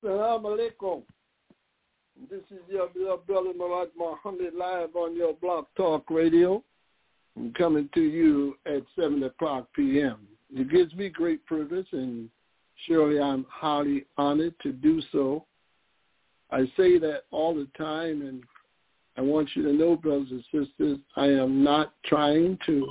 Assalamu alaikum. This is your beloved brother Murad Muhammad live on your Blog Talk Radio. I'm coming to you at 7 o'clock p.m. It gives me great privilege, and surely I'm highly honored to do so. I say that all the time, and I want you to know, brothers and sisters, I am not trying to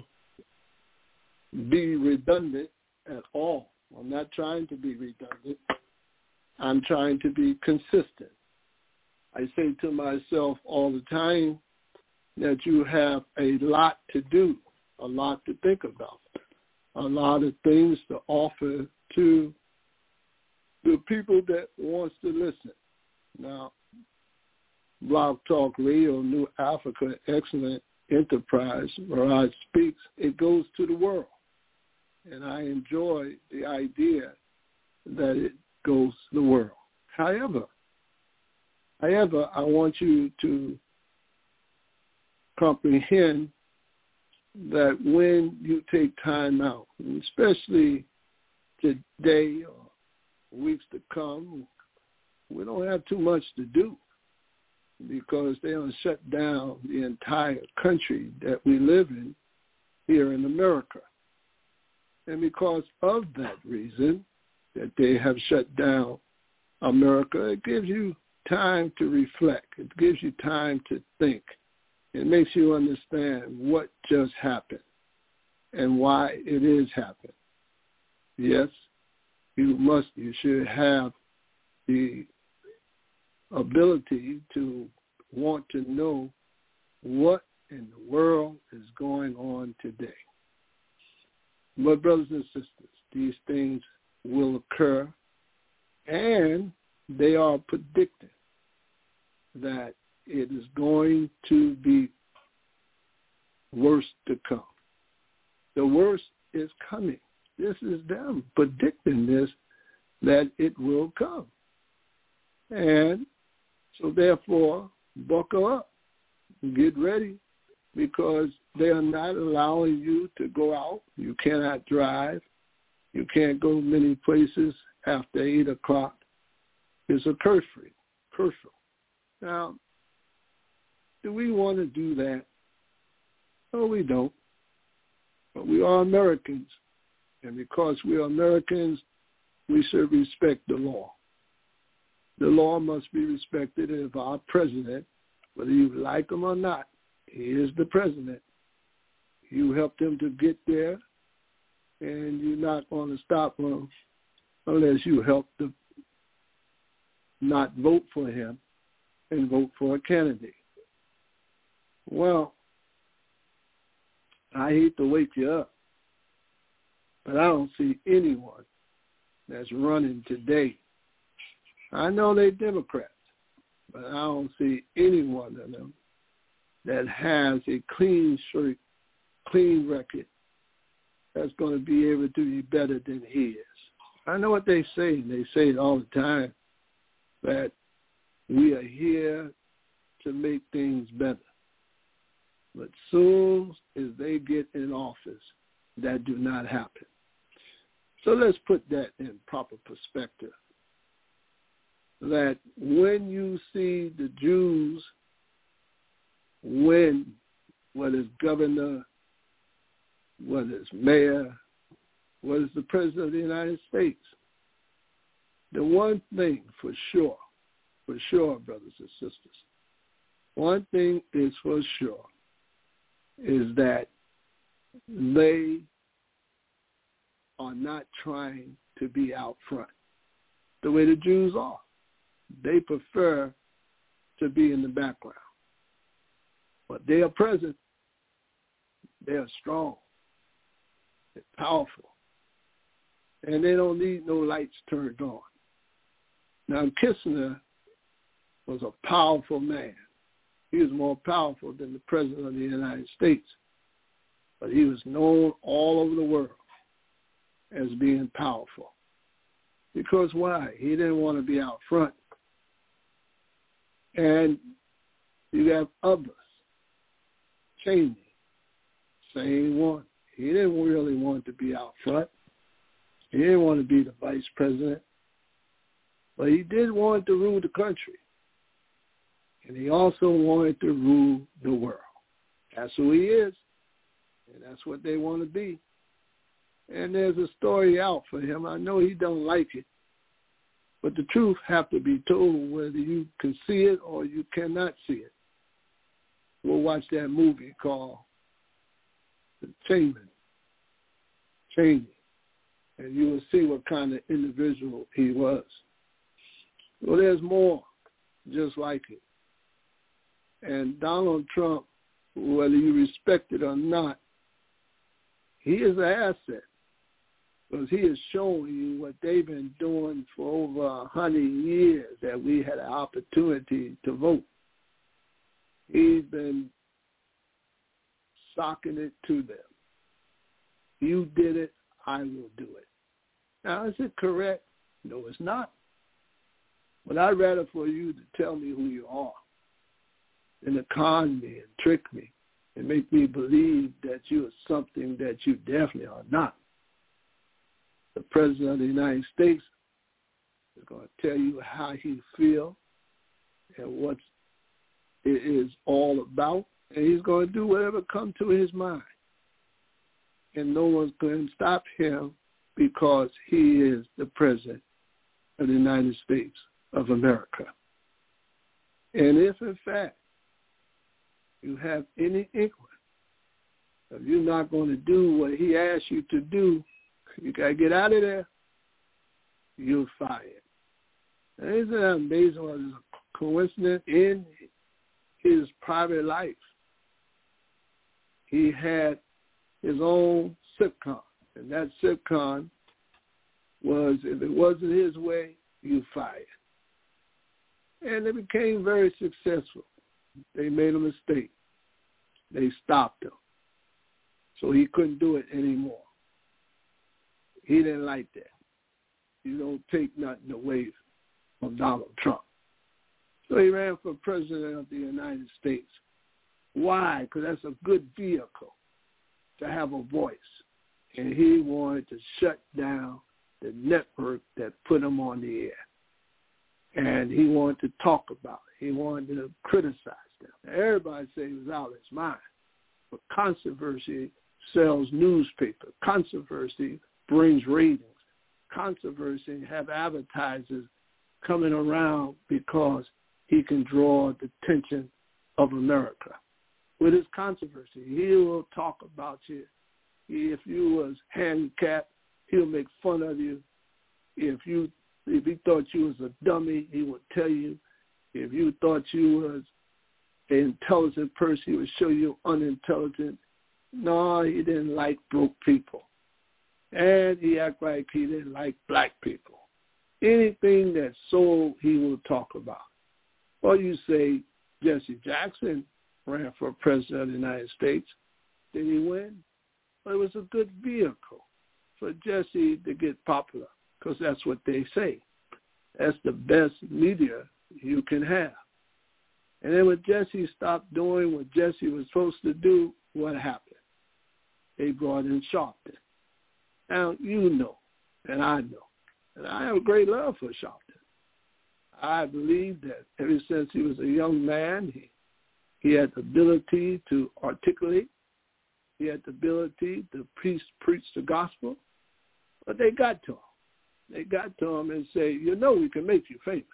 be redundant at all. I'm not trying to be redundant. I'm trying to be consistent. I say to myself all the time that you have a lot to do, a lot to think about, a lot of things to offer to the people that wants to listen. Now, Blog Talk Radio, New Africa, excellent enterprise, Mirage Speaks, it goes to the world. And I enjoy the idea that it goes to the world. However, I want you to comprehend that when you take time out, especially today or weeks to come, we don't have too much to do because they don't shut down the entire country that we live in here in America. And because of that reason that they have shut down America, it gives you time to reflect. It gives you time to think. It makes you understand what just happened and why it is happening. Yes, you should have the ability to want to know what in the world is going on today. But brothers and sisters, these things will occur, and they are predicting that it is going to be worse to come. The worst is coming. This is them predicting this, that it will come. And so therefore, buckle up, get ready, because they are not allowing you to go out. You cannot drive. You can't go many places after 8 o'clock. It's a curfew. Now, do we want to do that? No, we don't. But we are Americans. And because we are Americans, we should respect the law. The law must be respected. And if our president, whether you like him or not, he is the president. You helped him to get there, and you're not going to stop him unless you help to not vote for him and vote for a candidate. Well, I hate to wake you up, but I don't see anyone that's running today. I know they're Democrats, but I don't see any one of them that has a clean record that's going to be able to be better than he is. I know what they say, and they say it all the time, that we are here to make things better. But soon as they get in office, that do not happen. So let's put that in proper perspective. That when you see the Jews win, whether it's governor, whether it's mayor, whether it's the president of the United States, the one thing for sure, brothers and sisters, one thing is for sure, is that they are not trying to be out front the way the Jews are. They prefer to be in the background. But they are present. They are strong. They're powerful. And they don't need no lights turned on. Now, Kissinger was a powerful man. He was more powerful than the President of the United States. But he was known all over the world as being powerful. Because why? He didn't want to be out front. And you have others. Cheney, same one. He didn't really want to be out front. He didn't want to be the vice president. But he did want to rule the country. And he also wanted to rule the world. That's who he is. And that's what they want to be. And there's a story out for him. I know he don't like it. But the truth have to be told whether you can see it or you cannot see it. We'll watch that movie called The Chamberlain, Cheney, and you will see what kind of individual he was. Well, there's more just like it. And Donald Trump, whether you respect it or not, he is an asset because he is showing you what they've been doing for over 100 years that we had an opportunity to vote. He's been socking it to them. You did it, I will do it. Now, is it correct? No, it's not. But I'd rather for you to tell me who you are than to con me and trick me and make me believe that you are something that you definitely are not. The President of the United States is going to tell you how he feels and what it is all about, and he's going to do whatever comes to his mind. And no one's going to stop him because he is the President of the United States of America. And if, in fact, you have any inkling of you're not going to do what he asked you to do, you got to get out of there, you're fired. Now, isn't that amazing what is a coincidence in his private life? He had his own sitcom, and that sitcom was, if it wasn't his way, you fired. And it became very successful. They made a mistake. They stopped him. So he couldn't do it anymore. He didn't like that. You don't take nothing away from Donald Trump. So he ran for president of the United States. Why? Because that's a good vehicle to have a voice. And he wanted to shut down the network that put him on the air. And he wanted to talk about it. He wanted to criticize them. Now, everybody said he was out of his mind. But controversy sells newspaper. Controversy brings ratings. Controversy have advertisers coming around because he can draw the attention of America. With his controversy, he will talk about you. If you was handicapped, he'll make fun of you. If he thought you was a dummy, he would tell you. If you thought you was an intelligent person, he would show you unintelligent. No, he didn't like broke people. And he act like he didn't like black people. Anything that's sold, he will talk about. Or you say Jesse Jackson ran for president of the United States. Did he win? Well, it was a good vehicle for Jesse to get popular because that's what they say. That's the best media you can have. And then when Jesse stopped doing what Jesse was supposed to do, what happened? They brought in Sharpton. Now, you know, and I know, and I have a great love for Sharpton. I believe that ever since he was a young man, he had the ability to articulate. He had the ability to preach the gospel. But they got to him. They got to him and say, you know, we can make you famous.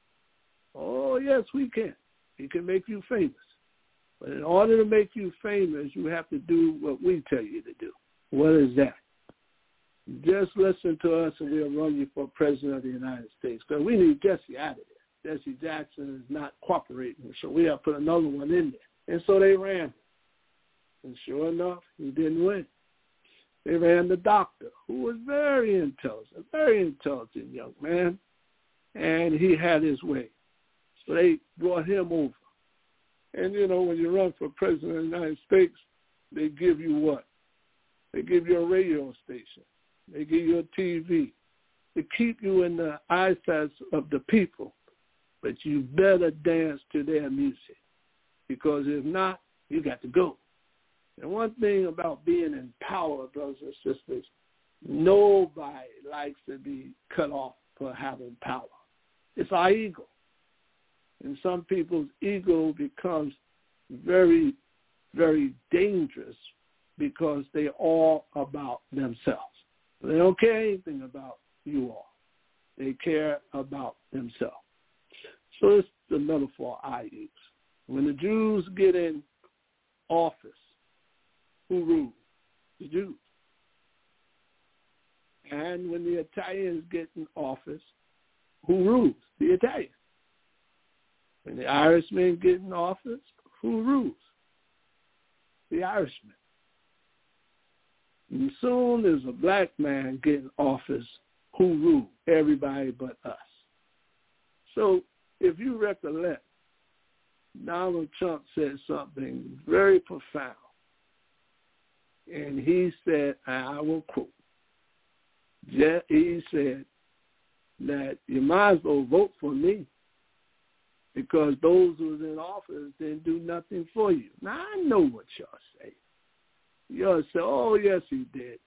Oh, yes, we can. We can make you famous. But in order to make you famous, you have to do what we tell you to do. What is that? Just listen to us and we'll run you for president of the United States. Because we need Jesse out of there. Jesse Jackson is not cooperating, so we have to put another one in there. And so they ran him. And sure enough, he didn't win. They ran the doctor, who was very intelligent young man, and he had his way. So they brought him over. And, you know, when you run for president of the United States, they give you what? They give you a radio station. They give you a TV. They keep you in the eyesight of the people. But you better dance to their music. Because if not, you got to go. And one thing about being in power, brothers and sisters, nobody likes to be cut off for having power. It's our ego. And some people's ego becomes very, very dangerous because they're all about themselves. They don't care anything about you all. They care about themselves. So it's the metaphor I use. When the Jews get in office, who rules? The Jews. And when the Italians get in office, who rules? The Italians. When the Irishmen get in office, who rules? The Irishmen. And soon as a black man get in office, who rules? Everybody but us. So if you recollect, Donald Trump said something very profound. And he said, I will quote, he said that you might as well vote for me because those who was in office didn't do nothing for you. Now, I know what y'all say. Y'all say, oh, yes, he did.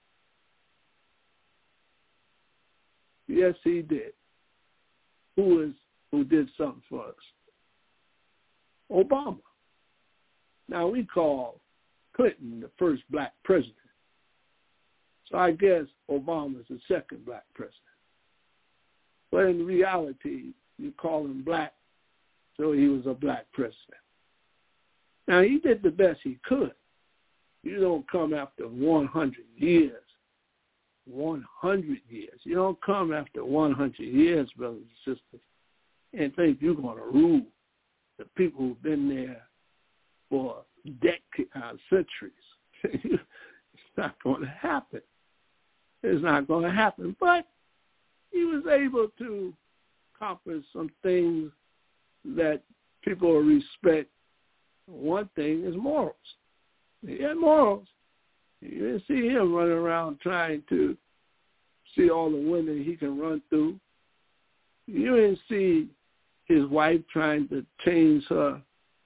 Yes, he did. Who did something for us? Obama. Now, we call Clinton the first black president. So I guess Obama's the second black president. But in reality, you call him black, so he was a black president. Now, he did the best he could. You don't come after 100 years. 100 years. You don't come after 100 years, brothers and sisters, and think you're going to rule the people who've been there for decades, centuries. It's not going to happen. It's not going to happen. But he was able to accomplish some things that people respect. One thing is morals. He had morals. You didn't see him running around trying to see all the women he can run through. You didn't see his wife trying to change her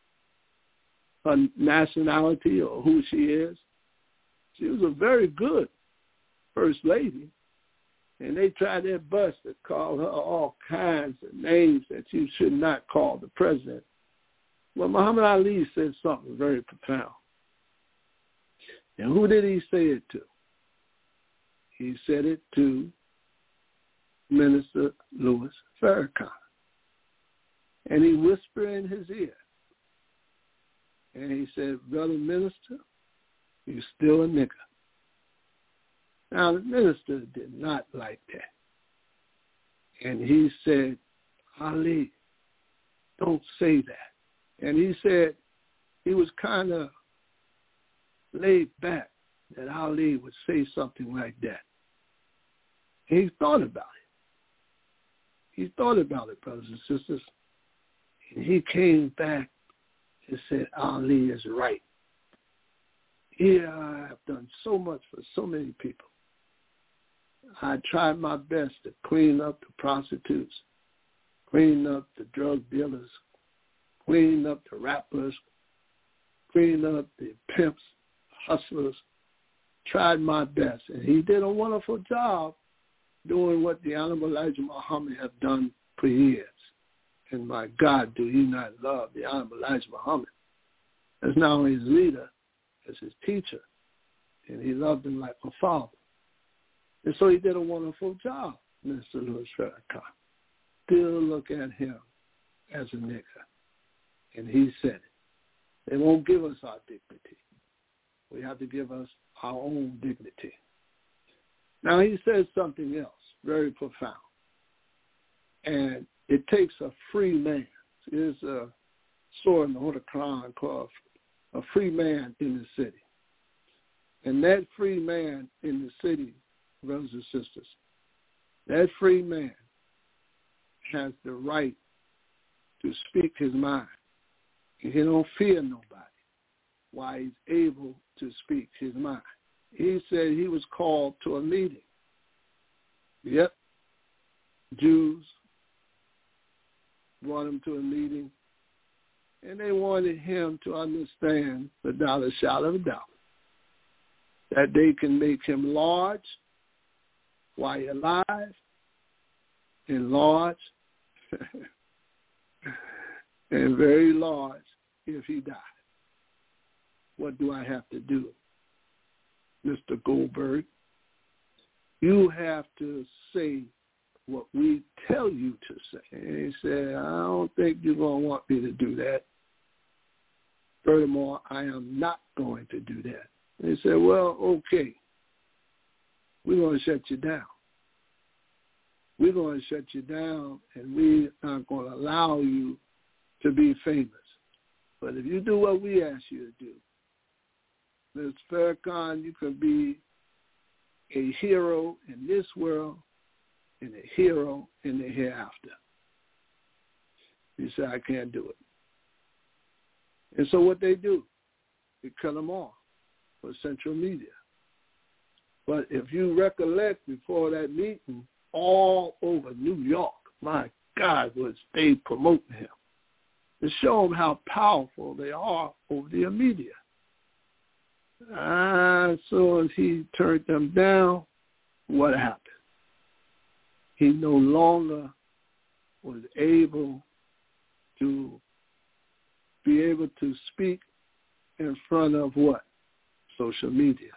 nationality or who she is. She was a very good first lady, and they tried their best to call her all kinds of names that you should not call the president. Well, Muhammad Ali said something very profound. And who did he say it to? He said it to Minister Louis Farrakhan. And he whispered in his ear. And he said, brother minister, you're still a nigger. Now, the minister did not like that. And he said, Ali, don't say that. And he said he was kind of laid back that Ali would say something like that. And he thought about it. He thought about it, brothers and sisters. And he came back and said, Ali is right. Here I have done so much for so many people. I tried my best to clean up the prostitutes, clean up the drug dealers, clean up the rappers, clean up the pimps, hustlers, tried my best. And he did a wonderful job doing what the Honorable Elijah Muhammad have done for years. And my God, do you not love the Honorable Elijah Muhammad as not only his leader, as his teacher. And he loved him like a father. And so he did a wonderful job, Mr. Louis Farrakhan. Still look at him as a nigger. And he said it. They won't give us our dignity. We have to give us our own dignity. Now he says something else, very profound. And it takes a free man. There's a surah in the Holy Quran called a free man in the city. And that free man in the city, brothers and sisters, that free man has the right to speak his mind. He don't fear nobody while he's able to speak his mind. He said he was called to a meeting. Yep. Jews brought him to a meeting, and they wanted him to understand the dollar shot of a dollar, that they can make him large while he's alive, enlarge, and very large if he died. What do I have to do, Mr. Goldberg? You have to say what we tell you to say. And he said, I don't think you're going to want me to do that. Furthermore, I am not going to do that. And he said, well, okay, we're going to shut you down. We're going to shut you down, and we're not going to allow you to be famous. But if you do what we ask you to do, Ms. Farrakhan, you can be a hero in this world and a hero in the hereafter. He said, I can't do it. And so what they do, they cut them off for central media. But if you recollect before that meeting, all over New York, my God, was they promoting him to show him how powerful they are over the media. So as he turned them down, what happened? He no longer was able to be able to speak in front of what? Social media.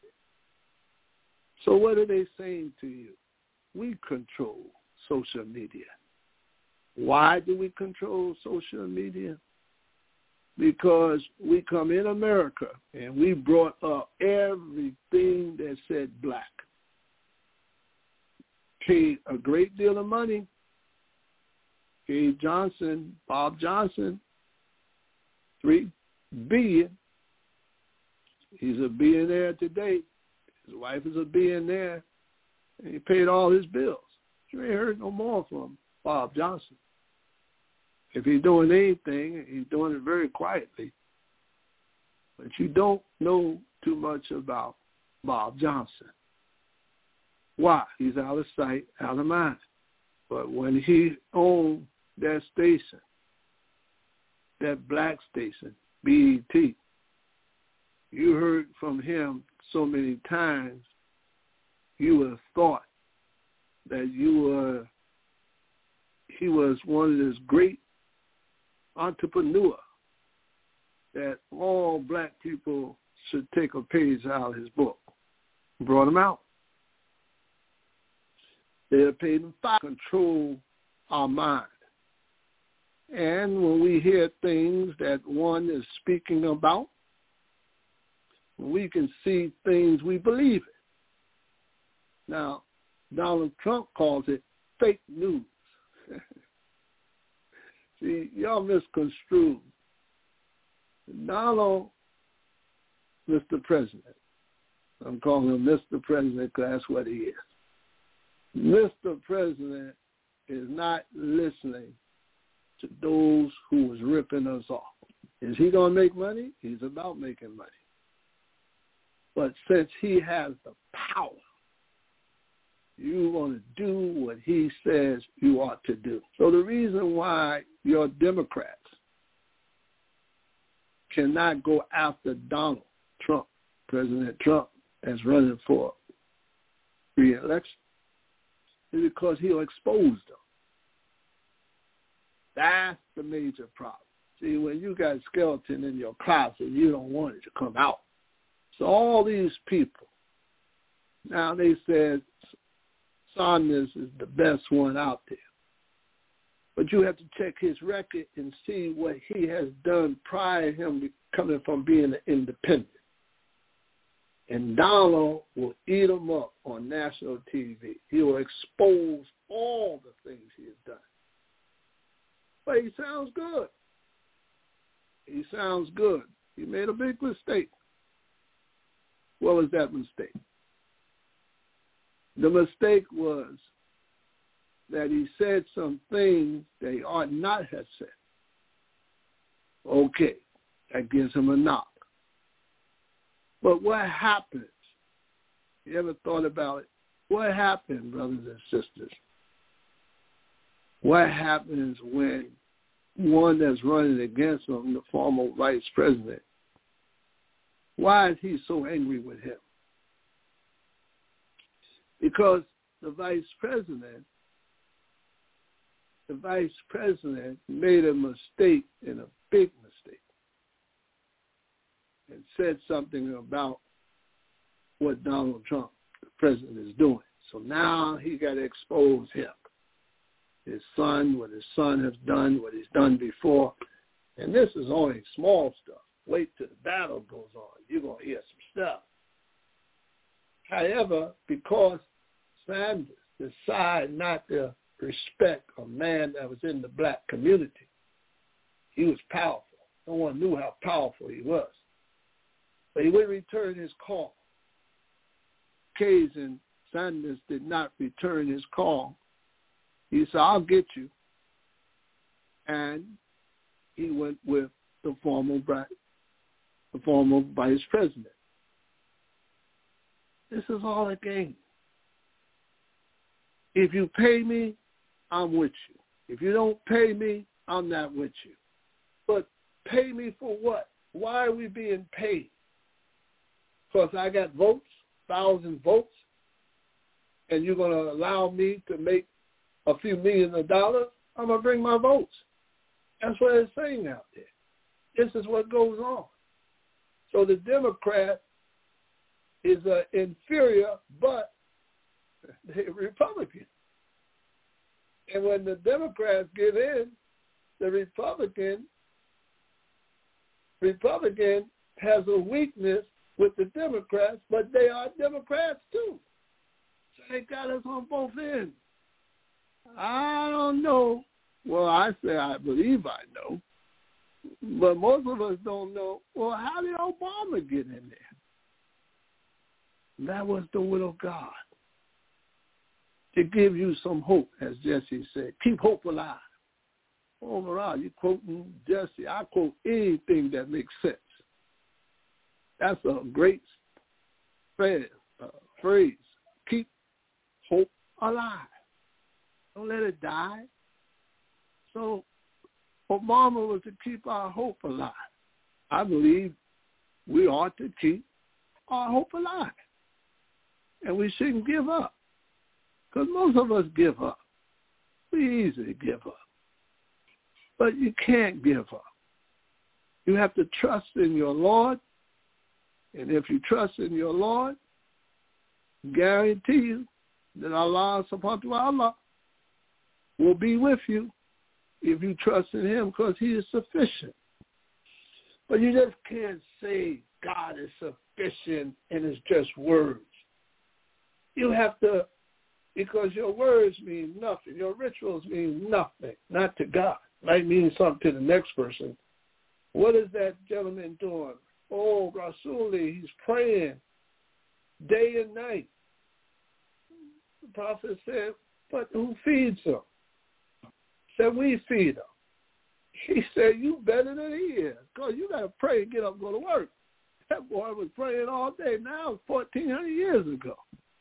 So what are they saying to you? We control social media. Why do we control social media? Because we come in America and we brought up everything that said black. Paid a great deal of money. Gave Bob Johnson, $3 billion. He's a billionaire today. His wife is a billionaire. And he paid all his bills. You ain't heard no more from Bob Johnson. If he's doing anything, he's doing it very quietly. But you don't know too much about Bob Johnson. Why? He's out of sight, out of mind. But when he owned that station, that black station, BET, you heard from him so many times, you would have thought that he was one of those great entrepreneur that all black people should take a page out of his book. Brought him out. They have paid him to control our mind. And when we hear things that one is speaking about, we can see things we believe in. Now, Donald Trump calls it fake news. See, y'all misconstrued. Donald, Mr. President, I'm calling him Mr. President because that's what he is. Mr. President is not listening to those who was ripping us off. Is he going to make money? He's about making money. But since he has the power, you want to do what he says you ought to do. So the reason why your Democrats cannot go after Donald Trump, President Trump, as running for re-election, is because he'll expose them. That's the major problem. See, when you got skeleton in your closet, you don't want it to come out. So all these people, now they said Sanders is the best one out there. But you have to check his record and see what he has done prior to him coming from being an independent. And Donald will eat him up on national TV. He will expose all the things he has done. But he sounds good. He sounds good. He made a big mistake. What was that mistake? The mistake was that he said some things that he ought not have said. Okay, that gives him a knock. But what happens? You ever thought about it? What happened, brothers and sisters? What happens when one that's running against him, the former vice president, why is he so angry with him? Because the vice president the vice president made a mistake, and a big mistake, and said something about what Donald Trump, the president, is doing. So now he got to expose him, his son, what his son has done, what he's done before. And this is only small stuff. Wait till the battle goes on. You're going to hear some stuff. However, because Sanders decided not to respect a man that was in the black community, he was powerful. No one knew how powerful he was. But he wouldn't return his call. And Sanders did not return his call. He said, I'll get you. And he went with the former vice president. This is all a game. If you pay me, I'm with you. If you don't pay me, I'm not with you. But pay me for what? Why are we being paid? Because I got votes, 1,000 votes, and you're going to allow me to make a few million of dollars? I'm going to bring my votes. That's what it's saying out there. This is what goes on. So the Democrat is inferior, but they're Republican. And when the Democrats get in, the Republican has a weakness with the Democrats, but they are Democrats too. So they got us on both ends. I don't know. Well, I say I believe I know. But most of us don't know, well, how did Obama get in there? That was the will of God. To give you some hope, as Jesse said. Keep hope alive. Oh, Mariah, you're quoting Jesse. I quote anything that makes sense. That's a great phrase. Keep hope alive. Don't let it die. So Obama was to keep our hope alive. I believe we ought to keep our hope alive. And we shouldn't give up. Because most of us give up. We easily give up. But you can't give up. You have to trust in your Lord. And if you trust in your Lord, guarantee you that Allah subhanahu wa ta'ala will be with you if you trust in him, because he is sufficient. But you just can't say God is sufficient and it's just words. You have to, because your words mean nothing. Your rituals mean nothing, not to God. Might mean something to the next person. What is that gentleman doing? Oh, Rasuli, he's praying day and night. The prophet said, but who feeds him? Said, we feed him. He said, you better than he is, because you got to pray and get up and go to work. That boy was praying all day. Now it's 1,400 years ago.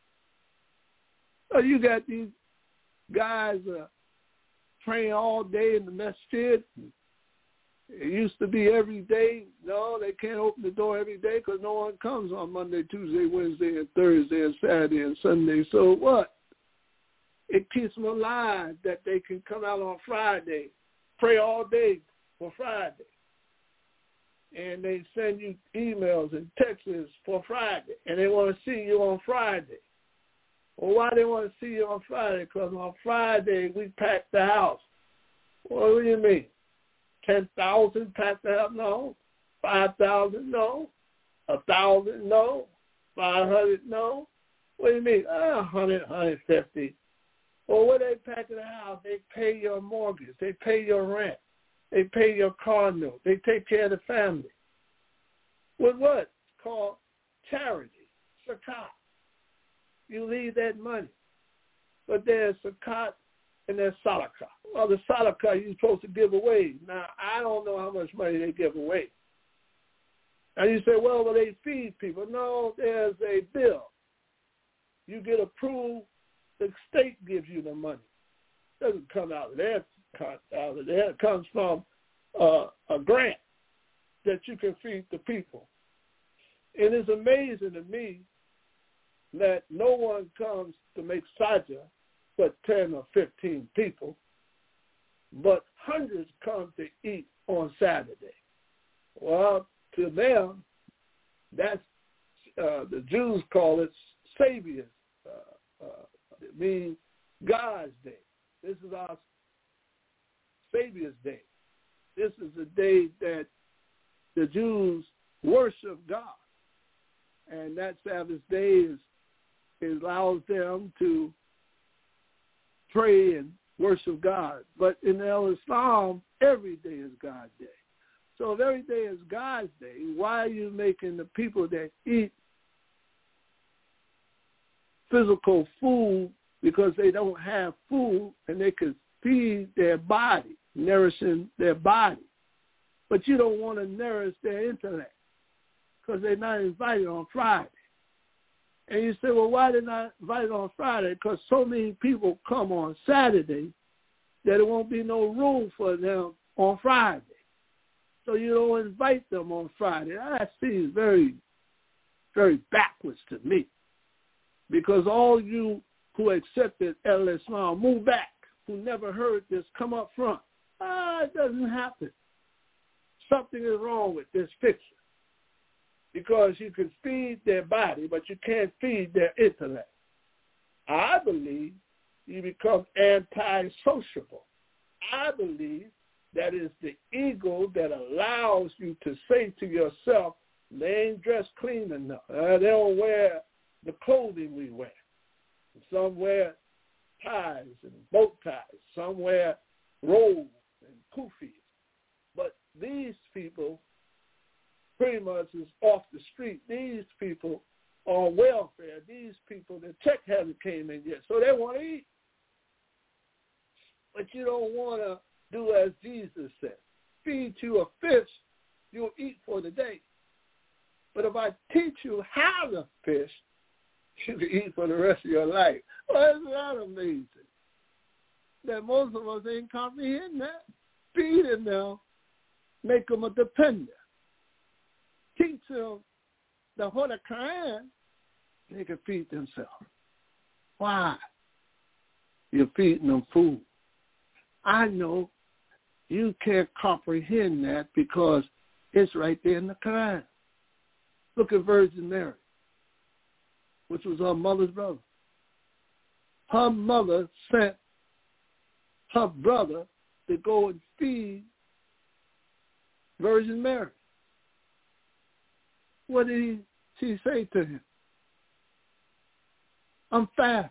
So you got these guys praying all day in the masjid. It used to be every day. No, they can't open the door every day because no one comes on Monday, Tuesday, Wednesday, and Thursday, and Saturday, and Sunday. So what? It keeps them alive that they can come out on Friday, pray all day for Friday. And they send you emails and texts for Friday, and they want to see you on Friday. Well, why they want to see you on Friday? Because on Friday we pack the house. Well, what do you mean? 10,000 pack the house? No. 5,000? No. 1,000? No. 500? No. What do you mean? 100, 150. Well, what they pack in the house? They pay your mortgage. They pay your rent. They pay your car note. They take care of the family. With what? It's called charity, zakat. You leave that money. But there's zakat and there's sadaqah. Well, the sadaqah you're supposed to give away. Now, I don't know how much money they give away. And you say, well, they feed people. No, there's a bill. You get approved. The state gives you the money. It doesn't come out of there. It comes from a grant that you can feed the people. It is amazing to me that no one comes to make sajda but 10 or 15 people. but hundreds come to eat on Saturday. Well, to them, that's the Jews call it Savior's. It means God's day. This is our Savior's day. This is the day that the Jews worship God. And that Sabbath day allows them to pray and worship God. But in Islam, every day is God's day. So if every day is God's day, why are you making the people that eat physical food because they don't have food and they could feed their body, nourishing their body, but you don't want to nourish their intellect because they're not invited on Friday? And you say, well, why they're not invited on Friday? Because so many people come on Saturday that there won't be no room for them on Friday. So you don't invite them on Friday. That seems very, very backwards to me. Because all you who accepted Islam, move back, who never heard this, come up front. It doesn't happen. Something is wrong with this picture. Because you can feed their body, but you can't feed their intellect. I believe you become anti-sociable. I believe that is the ego that allows you to say to yourself, they ain't dressed clean enough. They don't wear the clothing we wear. Some wear ties and bow ties. Some wear robes and kufis. But these people pretty much is off the street. These people are on welfare. These people, the check hasn't came in yet, so they want to eat. But you don't want to do as Jesus said. Feed you a fish, you'll eat for the day. But if I teach you how to fish, you can eat for the rest of your life. Well, isn't that amazing? That most of us ain't comprehend that. Feeding them, make them a dependent. Teach them the Holy Quran, they can feed themselves. Why? You're feeding them food. I know you can't comprehend that because it's right there in the Quran. Look at Virgin Mary, which was her mother's brother. Her mother sent her brother to go and feed Virgin Mary. What did she say to him? I'm fasting.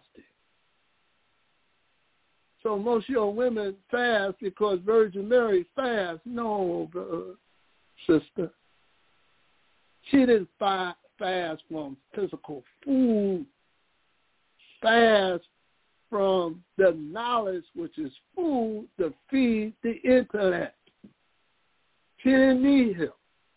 So most of your women fast because Virgin Mary fasts. No, sister. She didn't fast from physical food. Fast from the knowledge, which is food, to feed the intellect. She didn't need him.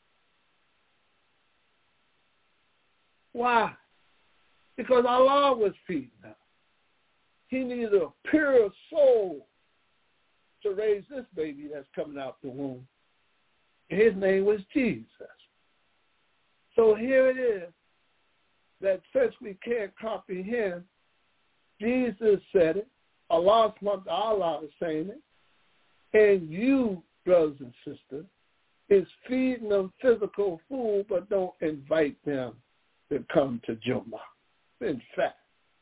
Why? Because Allah was feeding her. He needed a pure soul to raise this baby that's coming out the womb. His name was Jesus. So here it is that since we can't comprehend, Jesus said it, Allah is saying it, and you, brothers and sisters, is feeding them physical food, but don't invite them to come to Jummah. In fact,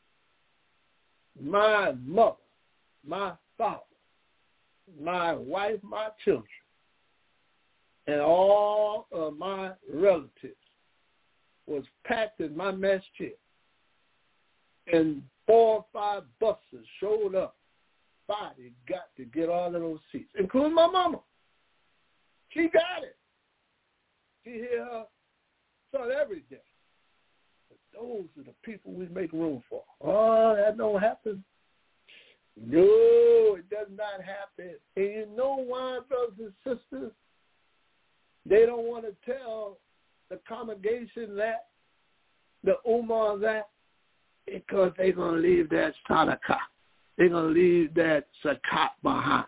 my mother, my father, my wife, my children, and all of my relatives was packed in my masjid. And 4 or 5 buses showed up. Body got to get all of those seats, including my mama. She got it. She hear her son every day. Those are the people we make room for. Oh, that don't happen. No, it does not happen. And you know why, brothers and sisters? They don't want to tell the congregation that, the Ummah that, because they're going to leave that sadaqah. They're going to leave that zakat behind.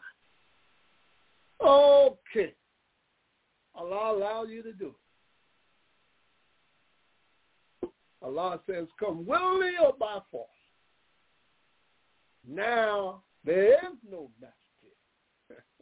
Okay. Allah allow you to do it. Allah says, come willingly or by force. Now, there is no masjid.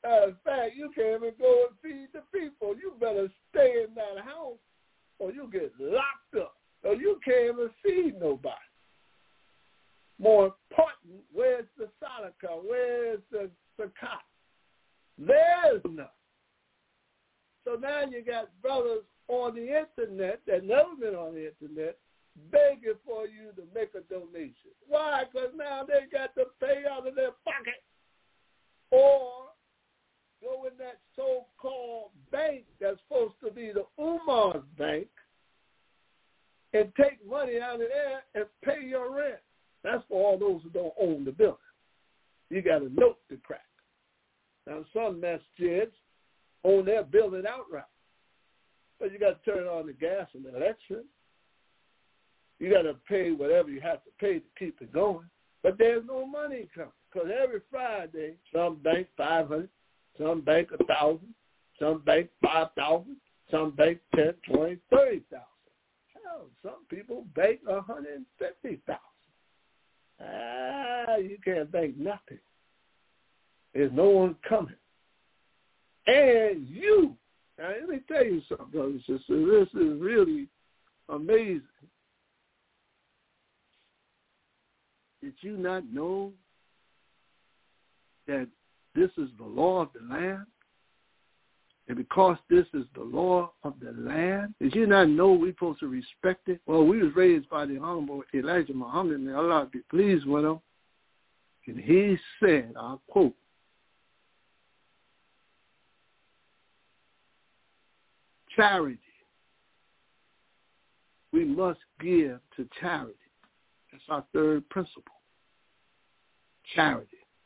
Matter of fact, you can't even go and feed the people. You better stay in that house or you get locked up. Or you can't even feed nobody. More important, where's the Sadaqah? Where's the Zakat? There's none. So now you got brothers on the internet that never been on the internet begging for you to make a donation. Why? Because now they got to pay out of their pocket or go in that so-called bank that's supposed to be the Umar's bank and take money out of there and pay your rent. That's for all those who don't own the building. You got a note to crack. Now, some masjids own their building outright. But you got to turn on the gas and the electric. You got to pay whatever you have to pay to keep it going. But there's no money coming because every Friday, some bank 500, some bank 1,000, some bank 5,000, some bank 10, 20, 30,000. Hell, some people bank 150,000. You can't bank nothing. There's no one coming. And you, now let me tell you something, brothers and sisters, this is really amazing. Did you not know that this is the law of the land? And because this is the law of the land, did you not know we're supposed to respect it? Well, we was raised by the Honorable Elijah Muhammad, and Allah be pleased with him. And he said, I'll quote, charity. We must give to charity. That's our third principle. Charity.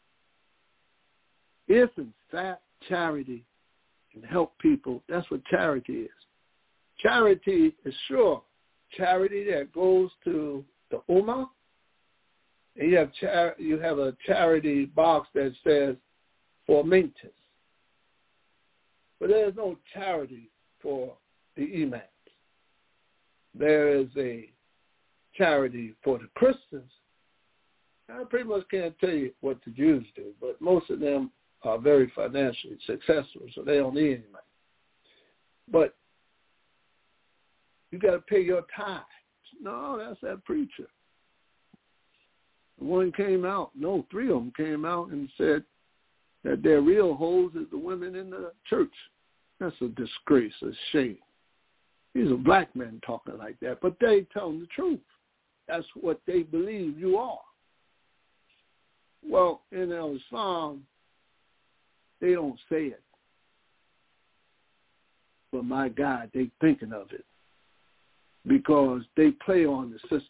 If, in fact, charity can help people, that's what charity is. Charity is sure charity that goes to the Ummah. And you have a charity box that says for maintenance. But there's no charity for the imams. There is a charity for the Christians. I pretty much can't tell you what the Jews do, but most of them are very financially successful, so they don't need any money. But you got to pay your tithes. No, that's that preacher. One came out, no, three of them came out and said that their real hoes is the women in the church. That's a disgrace, a shame. These are black men talking like that, but they tell them the truth. That's what they believe you are. Well, in Islam, they don't say it. But my God, they thinking of it because they play on the sisters.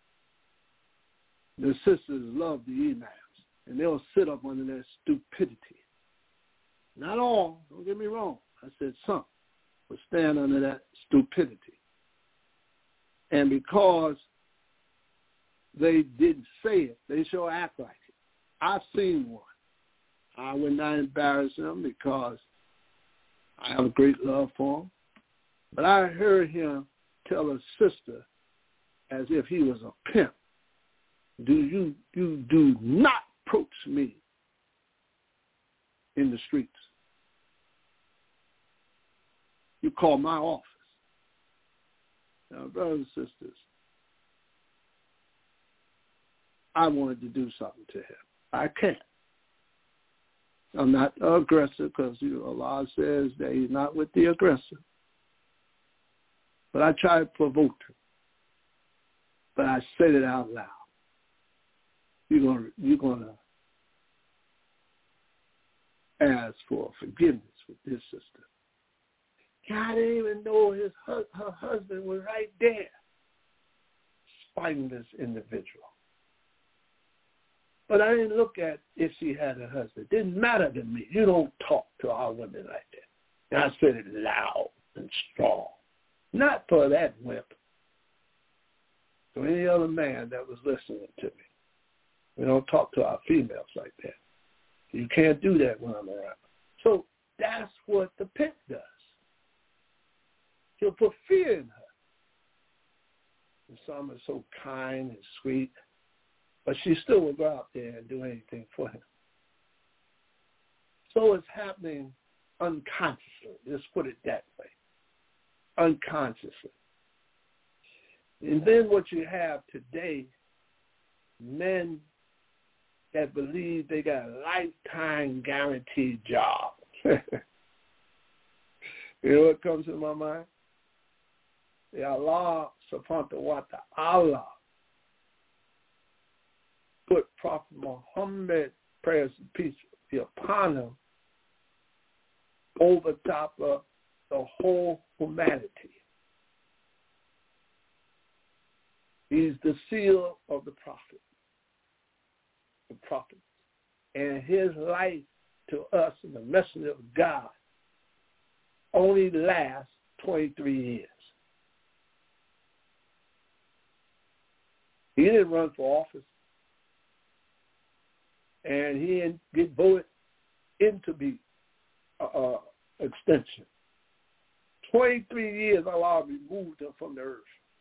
The sisters love the imams, and they'll sit up under their stupidity. Not all, don't get me wrong. I said some will stand under that stupidity. And because they didn't say it, they sure act like it. I've seen one. I would not embarrass him because I have a great love for him. But I heard him tell a sister as if he was a pimp, you do not approach me in the streets. You call my office. Now, brothers and sisters, I wanted to do something to him. I can't. I'm not aggressive because Allah says that he's not with the aggressor. But I try to provoke him. But I said it out loud. You're gonna ask for forgiveness with this sister. I didn't even know her husband was right there, spineless individual. But I didn't look at if she had a husband. It didn't matter to me. You don't talk to our women like that. And I said it loud and strong. Not for that wimp. For any other man that was listening to me. We don't talk to our females like that. You can't do that when I'm around. So that's what the pimp does. He'll put fear in her. And some are so kind and sweet, but she still will go out there and do anything for him. So it's happening unconsciously. Let's put it that way. Unconsciously. And then what you have today, men that believe they got a lifetime guaranteed job. You know what comes to my mind? The Allah subhanahu wa ta'ala put Prophet Muhammad, prayers and peace be upon him, over top of the whole humanity. He's the seal of the prophet. The prophet. And his life to us and the messenger of God only lasts 23 years. He didn't run for office. And he didn't get voted into the extension. 23 years Allah removed him from the earth.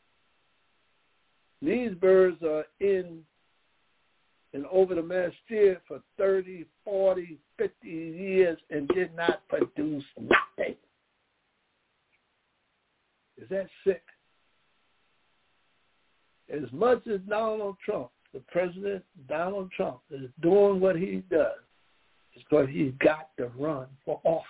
These birds are in and over the masjid for 30, 40, 50 years and did not produce nothing. Is that sick? As much as Donald Trump, the president, Donald Trump, is doing what he does, it's because he's got to run for office.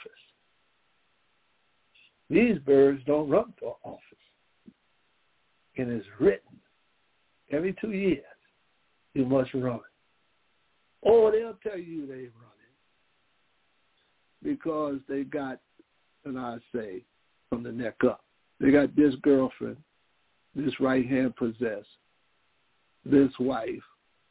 These birds don't run for office. And it's written, every 2 years, you must run. Oh, they'll tell you they running because they got, and I say, from the neck up, they got this girlfriend, this right hand possessed, this wife,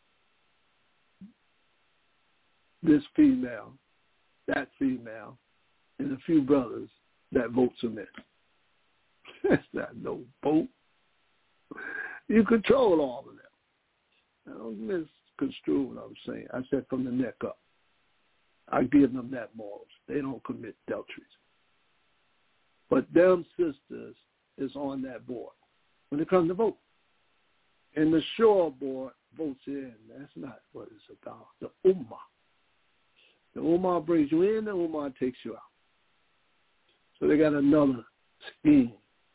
this female, that female, and a few brothers that votes them in. That's not no vote. You control all of them. I don't misconstrue what I'm saying. I said from the neck up. I give them that morals. They don't commit adulteries. But them sisters is on that board when it comes to vote. And the shore board votes in. That's not what it's about. The Ummah. The Ummah brings you in, the Ummah takes you out. So they got another scheme.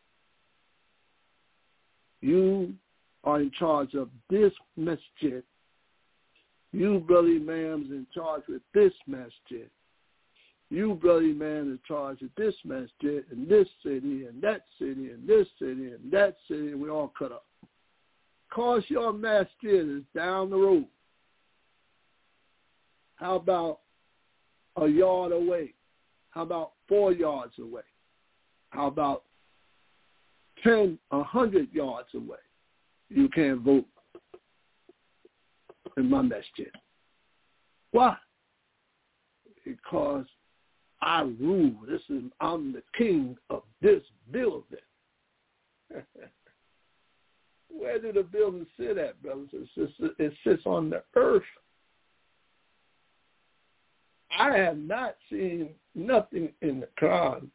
You are in charge of this masjid. You, brother imams, in charge with this masjid. You, brother imam, in charge of this masjid in this city and that city and this city and that city, and we all cut up. Because your masjid is down the road. How about a yard away? How about 4 yards away? How about 10, 100 yards away? You can't vote in my masjid. Why? Because I rule. I'm the king of this building. Where do the buildings sit at, brothers? It sits on the earth. I have not seen nothing in the Quran.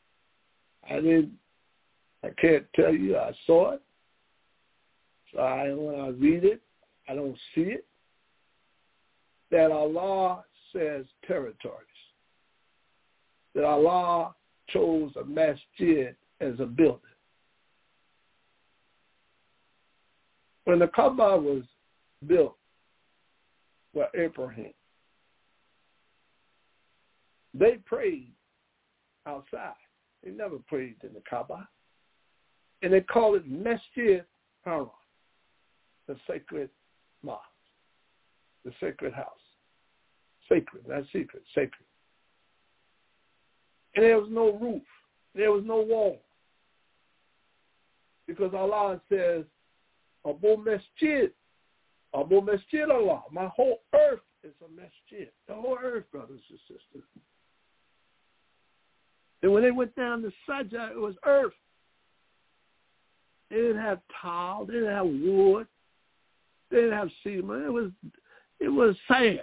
I can't tell you I saw it. So when I read it, I don't see it. That Allah says territories. That Allah chose a masjid as a building. When the Kaaba was built by Abraham, they prayed outside. They never prayed in the Kaaba. And they call it Masjid Haram, the sacred mosque, the sacred house. Sacred, not secret, sacred. And there was no roof. There was no wall. Because Allah says, Abu Masjid Allah. My whole earth is a masjid. The whole earth, brothers and sisters. And when they went down to Sajjah, it was earth. They didn't have tile. They didn't have wood. They didn't have cement. It was sand.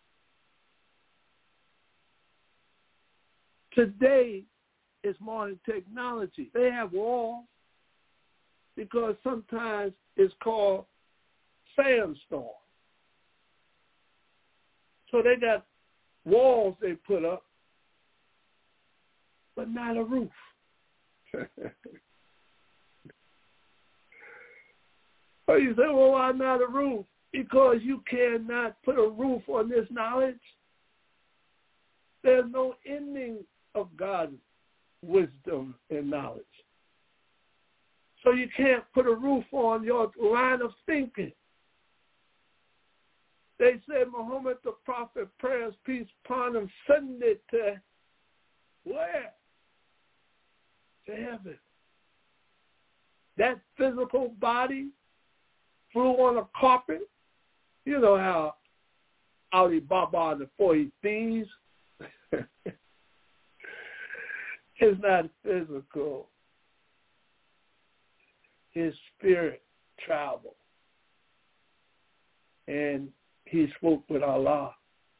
Today, it's modern technology. They have walls because sometimes it's called sandstorm. So they got walls they put up, but not a roof. Oh, you say, well, why not a roof? Because you cannot put a roof on this knowledge. There's no ending of God's wisdom and knowledge. So you can't put a roof on your line of thinking. They said Muhammad the prophet, prayers, peace upon him, send it to where? To heaven. That physical body flew on a carpet. You know how Ali Baba and the 40 Thieves. It's not physical. His spirit traveled. And he spoke with Allah.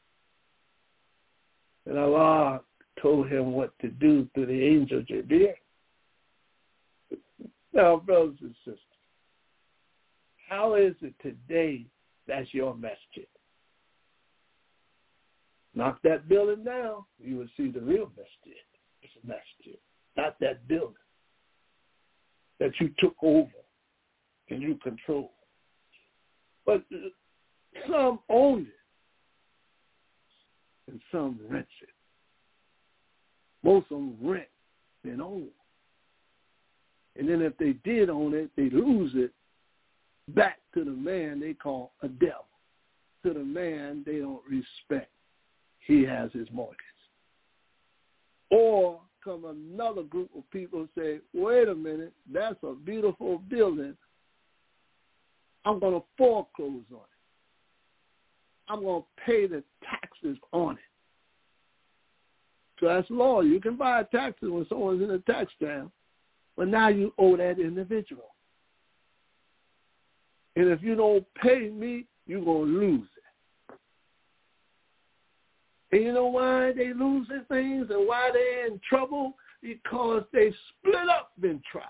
And Allah told him what to do through the angel Jibreel. Now, brothers and sisters, how is it today that's your masjid? Knock that building down, you will see the real masjid. It's a masjid, not that building that you took over and you control. But some own it and some rent it. Most of them rent and own. And then if they did own it, they lose it back to the man they call a devil, to the man they don't respect. He has his mortgage. Or come another group of people say, wait a minute, that's a beautiful building. I'm going to foreclose on it. I'm going to pay the taxes on it. So that's law. You can buy taxes when someone's in a tax jam, but now you owe that individual. And if you don't pay me, you're going to lose it. And you know why they losing things and why they're in trouble? Because they split up in tribes.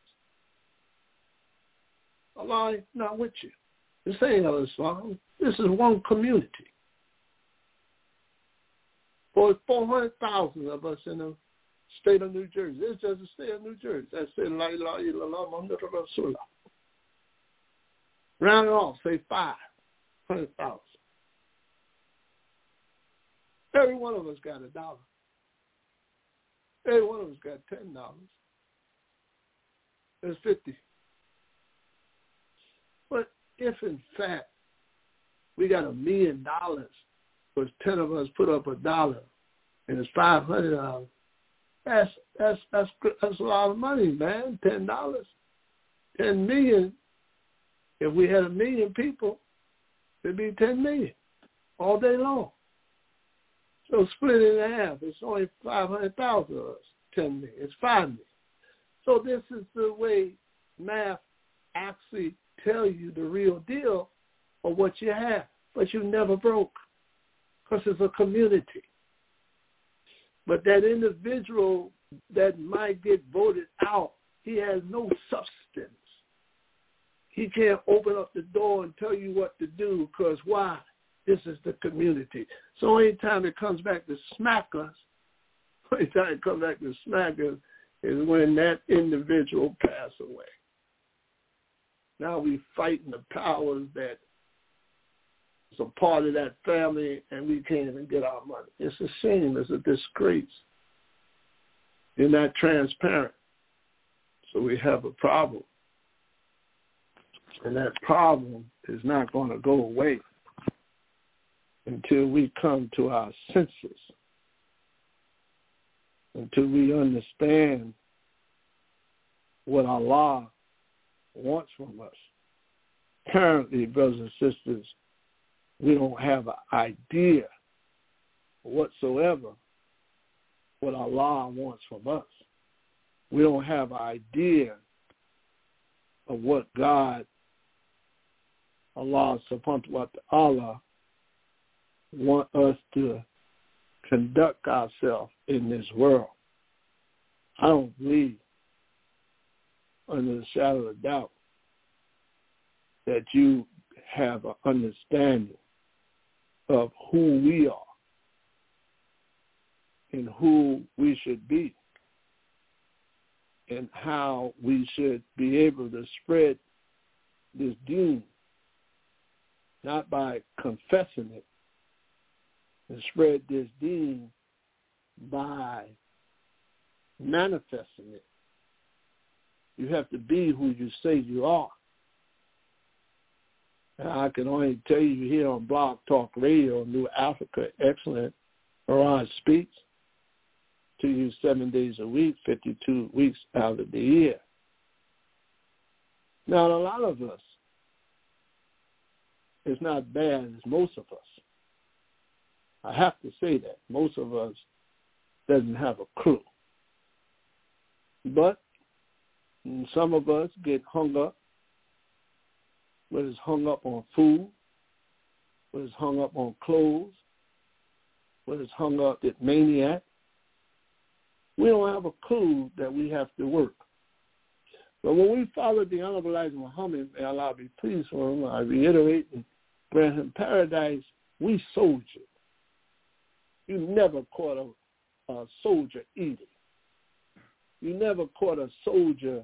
Allah is not with you. This ain't Islam. This is one community. For 400,000 of us in the state of New Jersey. It's just the state of New Jersey. That's it. La ilaha illallah Muhammad Rasulullah. Round it off. Say 500,000. Every one of us got $1. Every one of us got $10. There's 50. But if in fact we got $1 million, because 10 of us put up $1, and it's $500, that's a lot of money, man. $10, $10 million. If we had 1 million people, it'd be 10 million all day long. So split it in half. It's only 500,000 of us. 10 million. It's 5 million. So this is the way math actually tell you the real deal of what you have, but you never broke because it's a community. But that individual that might get voted out, he has no substance. He can't open up the door and tell you what to do because why? This is the community. So anytime it comes back to smack us, is when that individual pass away. Now we fighting the powers that is a part of that family, and we can't even get our money. It's a shame. It's a disgrace. They're not transparent. So we have a problem. And that problem is not going to go away until we come to our senses, until we understand what Allah wants from us. Currently, brothers and sisters, we don't have an idea whatsoever what Allah wants from us. We don't have an idea of what God, Allah subhanahu wa ta'ala, want us to conduct ourselves in this world. I don't believe, under the shadow of doubt, that you have an understanding of who we are in who we should be and how we should be able to spread this deen, not by confessing it, and spread this deen by manifesting it. You have to be who you say you are. And I can only tell you here on Blog Talk Radio, New Africa Excellent, Mirage speaks to you 7 days a week, 52 weeks out of the year. Now, a lot of us, it's not bad as most of us. I have to say that. Most of us doesn't have a clue. But some of us get hung up, whether it's hung up on food, whether it's hung up on clothes, whether it's hung up at maniac. We don't have a clue that we have to work. But when we followed the Honorable Elijah Muhammad, may Allah be pleased for him, I reiterate and grant him paradise, we soldiered. You never caught a soldier eating. You never caught a soldier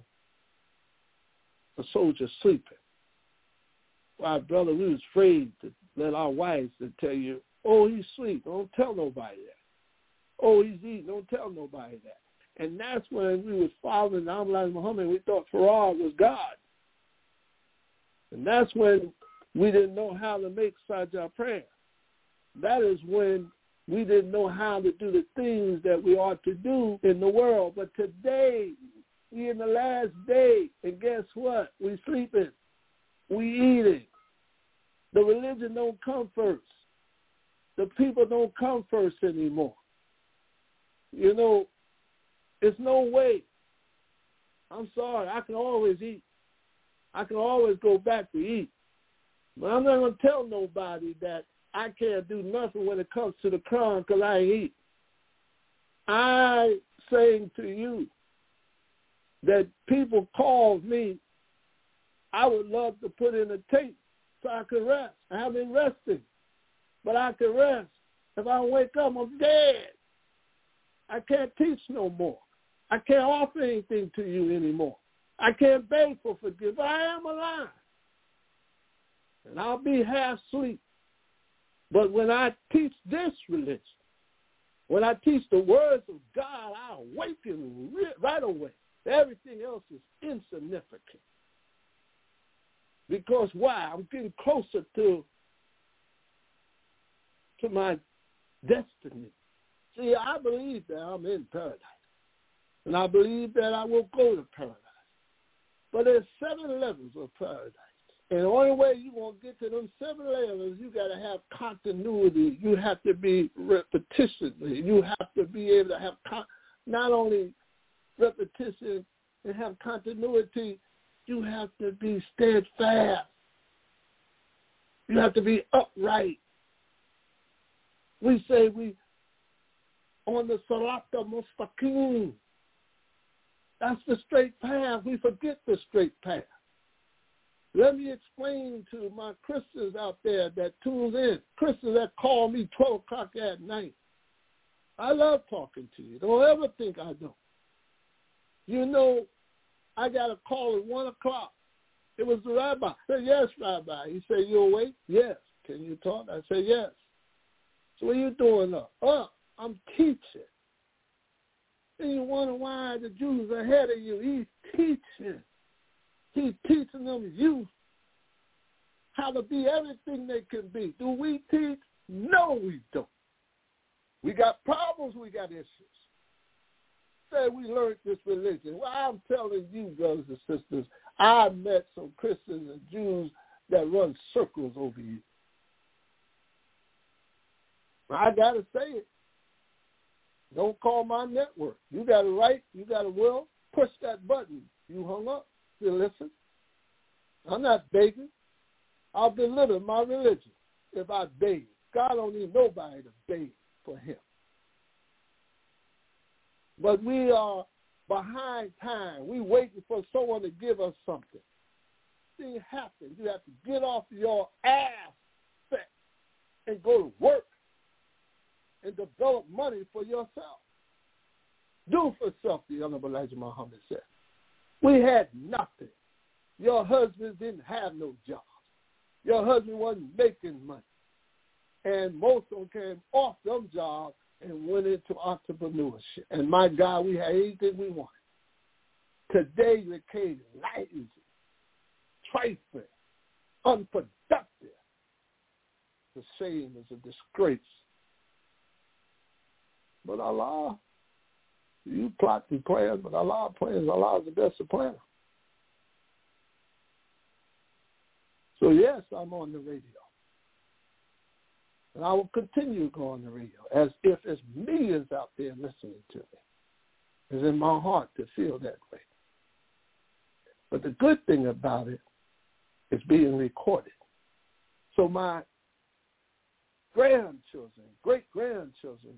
sleeping. Why, brother, we was afraid to let our wives to tell you, oh, he's asleep. Don't tell nobody that. Oh, he's eating. Don't tell nobody that. And that's when we was following the Honorable Muhammad. We thought Farad was God. And that's when we didn't know how to make Sajjah prayer. That is when we didn't know how to do the things that we ought to do in the world. But today, we in the last day, and guess what? We sleeping. We eating. The religion don't come first. The people don't come first anymore. You know, it's no way. I'm sorry. I can always eat. I can always go back to eat. But I'm not going to tell nobody that I can't do nothing when it comes to the Quran because I ain't eat. I saying to you that people call me, I would love to put in a tape so I could rest. I haven't been resting, but I can rest. If I wake up, I'm dead. I can't teach no more. I can't offer anything to you anymore. I can't beg for forgiveness. I am alive. And I'll be half asleep. But when I teach this religion, when I teach the words of God, I awaken right away. Everything else is insignificant. Because why? I'm getting closer to my destiny. See, I believe that I'm in paradise. And I believe that I will go to paradise. But there's 7 levels of paradise. And the only way you're going to get to them 7 levels, you got to have continuity. You have to be repetitionally. You have to be able to have not only repetition and have continuity, you have to be steadfast. You have to be upright. We say we on the Salat al-Mustaqim. That's the straight path. We forget the straight path. Let me explain to my Christians out there that tunes in, Christians that call me 12 o'clock at night. I love talking to you. Don't ever think I don't. You know, I got a call at 1 o'clock. It was the rabbi. I said, yes, rabbi. He said, you awake? Yes. Can you talk? I said, yes. So what are you doing up? Oh, I'm teaching. And you wonder why the Jews are ahead of you. He's teaching. He's teaching them youth how to be everything they can be. Do we teach? No, we don't. We got problems. We got issues. Say we learned this religion. Well, I'm telling you, brothers and sisters, I met some Christians and Jews that run circles over you. I got to say it. Don't call my network. You got a right. You got a will. Push that button. You hung up. You listen. I'm not begging. I'll deliver my religion if I beg. God don't need nobody to beg for him. But we are behind time. We waiting for someone to give us something. Things happen. You have to get off your ass and go to work and develop money for yourself. Do for self, the Honorable Elijah Muhammad said. We had nothing. Your husbands didn't have no jobs. Your husband wasn't making money. And most of them came off them jobs and went into entrepreneurship. And my God, we had anything we wanted. Today, they came lazy, trifling, unproductive. The same is a disgrace. But Allah, you plot and plan, but Allah plans. Allah is the best of planners. So yes, I'm on the radio. And I will continue to go on the radio as if there's millions out there listening to me. It's in my heart to feel that way. But the good thing about it is being recorded. So my grandchildren, great-grandchildren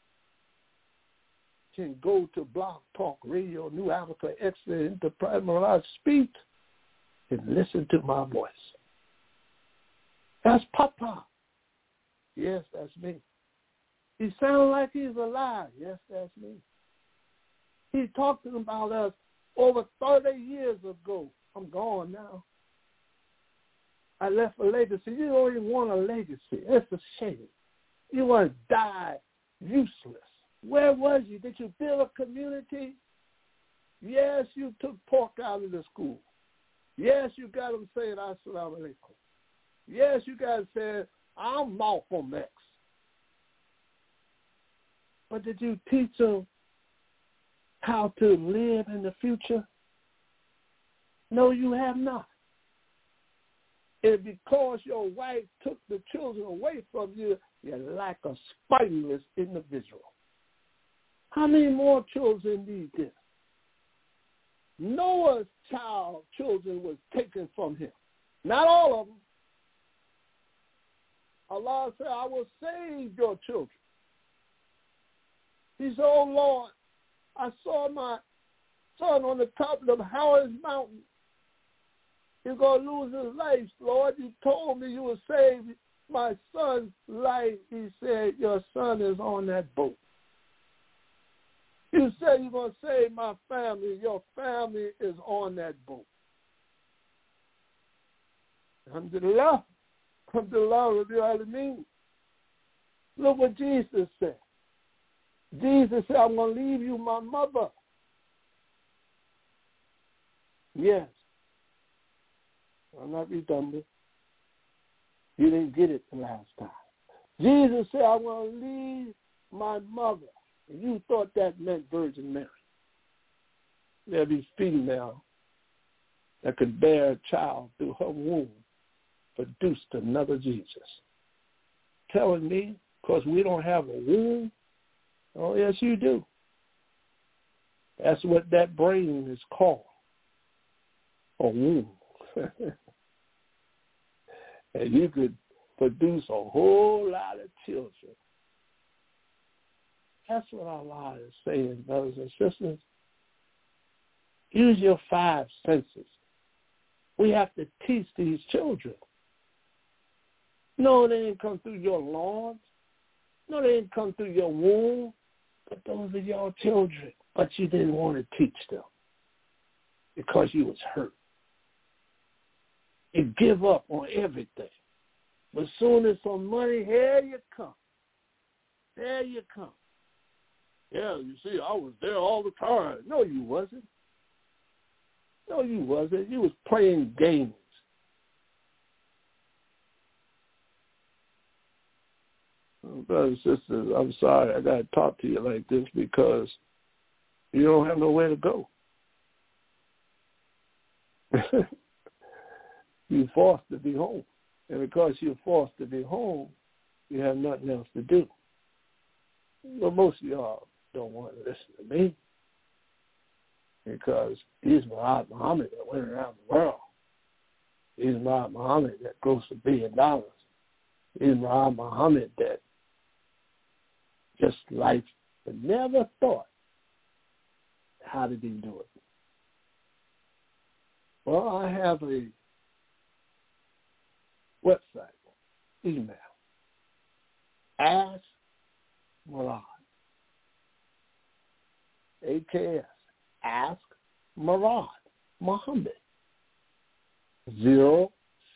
can go to Blog Talk Radio, New Africa, Extra, Enterprise, Mirage, speak, and listen to my voice. That's Papa. Yes, that's me. He sounds like he's alive. Yes, that's me. He talked about us over 30 years ago. I'm gone now. I left a legacy. You don't even want a legacy. It's a shame. You want to die useless. Where was you? Did you build a community? Yes, you took pork out of the school. Yes, you got them saying Assalamu alaikum. Yes, you got them saying, I'm Malcolm X. But did you teach them how to live in the future? No, you have not. And because your wife took the children away from you, you're like a spineless individual. How many more children need this? Noah's children was taken from him. Not all of them. Allah said, I will save your children. He said, oh, Lord, I saw my son on the top of the highest mountain. He's going to lose his life, Lord. You told me you would save my son's life. He said, your son is on that boat. You said you're going to save my family. Your family is on that boat. Alhamdulillah. Alhamdulillah, Rabbil Alameen. Look what Jesus said. Jesus said, I'm going to leave you my mother. Yes. I'm not redundant. You didn't get it the last time. Jesus said, I'm going to leave my mother. And you thought that meant Virgin Mary. There'll be female that could bear a child through her womb, produced another Jesus. Telling me, because we don't have a womb? Oh, yes, you do. That's what that brain is called, a womb. And you could produce a whole lot of children. That's what Allah is saying, brothers and sisters. Use your 5 senses. We have to teach these children. No, they didn't come through your lawns. No, they didn't come through your womb. But those are your children. But you didn't want to teach them because you was hurt. You give up on everything. But soon as some money, here you come. There you come. Yeah, you see, I was there all the time. No, you wasn't. No, you wasn't. You was playing games. Brothers and sisters, I'm sorry I got to talk to you like this because you don't have nowhere to go. You're forced to be home. And because you're forced to be home, you have nothing else to do. Well, most of y'all don't want to listen to me because he's Muhammad that went around the world. He's Muhammad that grossed $1 billion. He's Muhammad that just life but never thought, how did he do it? Well, I have a website, email, ask Murad. AKS. Ask Murad Muhammad. 07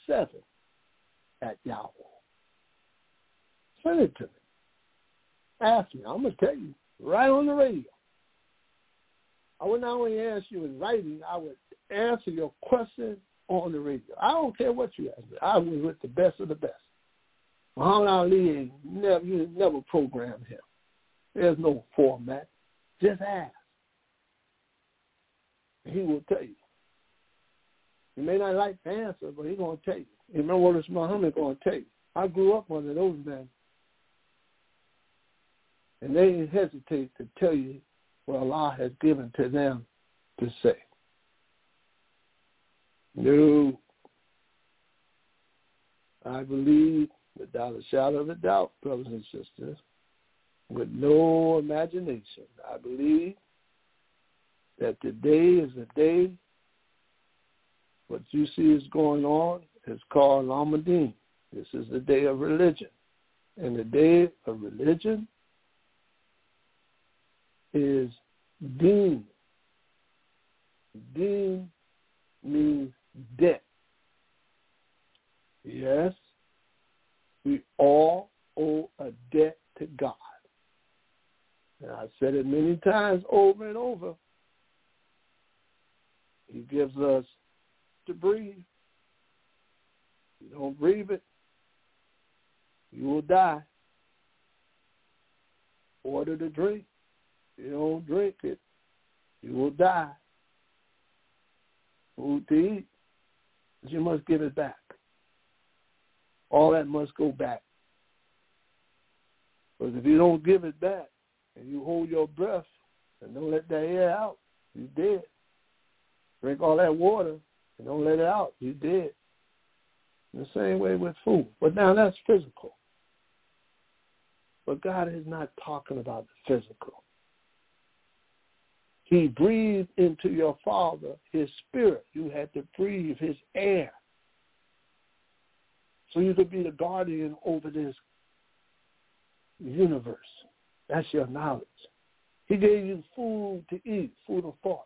at Yahoo. Send it to me. Ask me. I'm going to tell you right on the radio. I would not only ask you in writing, I would answer your question on the radio. I don't care what you ask me. I was with the best of the best. Muhammad Ali, you never programmed him. There's no format. Just ask. He will tell you. You may not like the answer, but he's going to tell you. You remember what it's Muhammad going to tell you. I grew up under those men. And they didn't hesitate to tell you what Allah has given to them to say. No. I believe, without a shadow of a doubt, brothers and sisters, with no imagination, I believe that today is a day, what you see is going on is called Ramadan. This is the day of religion. And the day of religion is Deen. Deen means debt. Yes, we all owe a debt to God. And I've said it many times over and over. He gives us to breathe. You don't breathe it, you will die. Water to drink. You don't drink it, you will die. Food to eat, but you must give it back. All that must go back. Because if you don't give it back and you hold your breath and don't let that air out, you're dead. Drink all that water and don't let it out, you're dead. In the same way with food. But now that's physical. But God is not talking about the physical. He breathed into your father his spirit. You had to breathe his air. So you could be the guardian over this universe. That's your knowledge. He gave you food to eat, food of thought.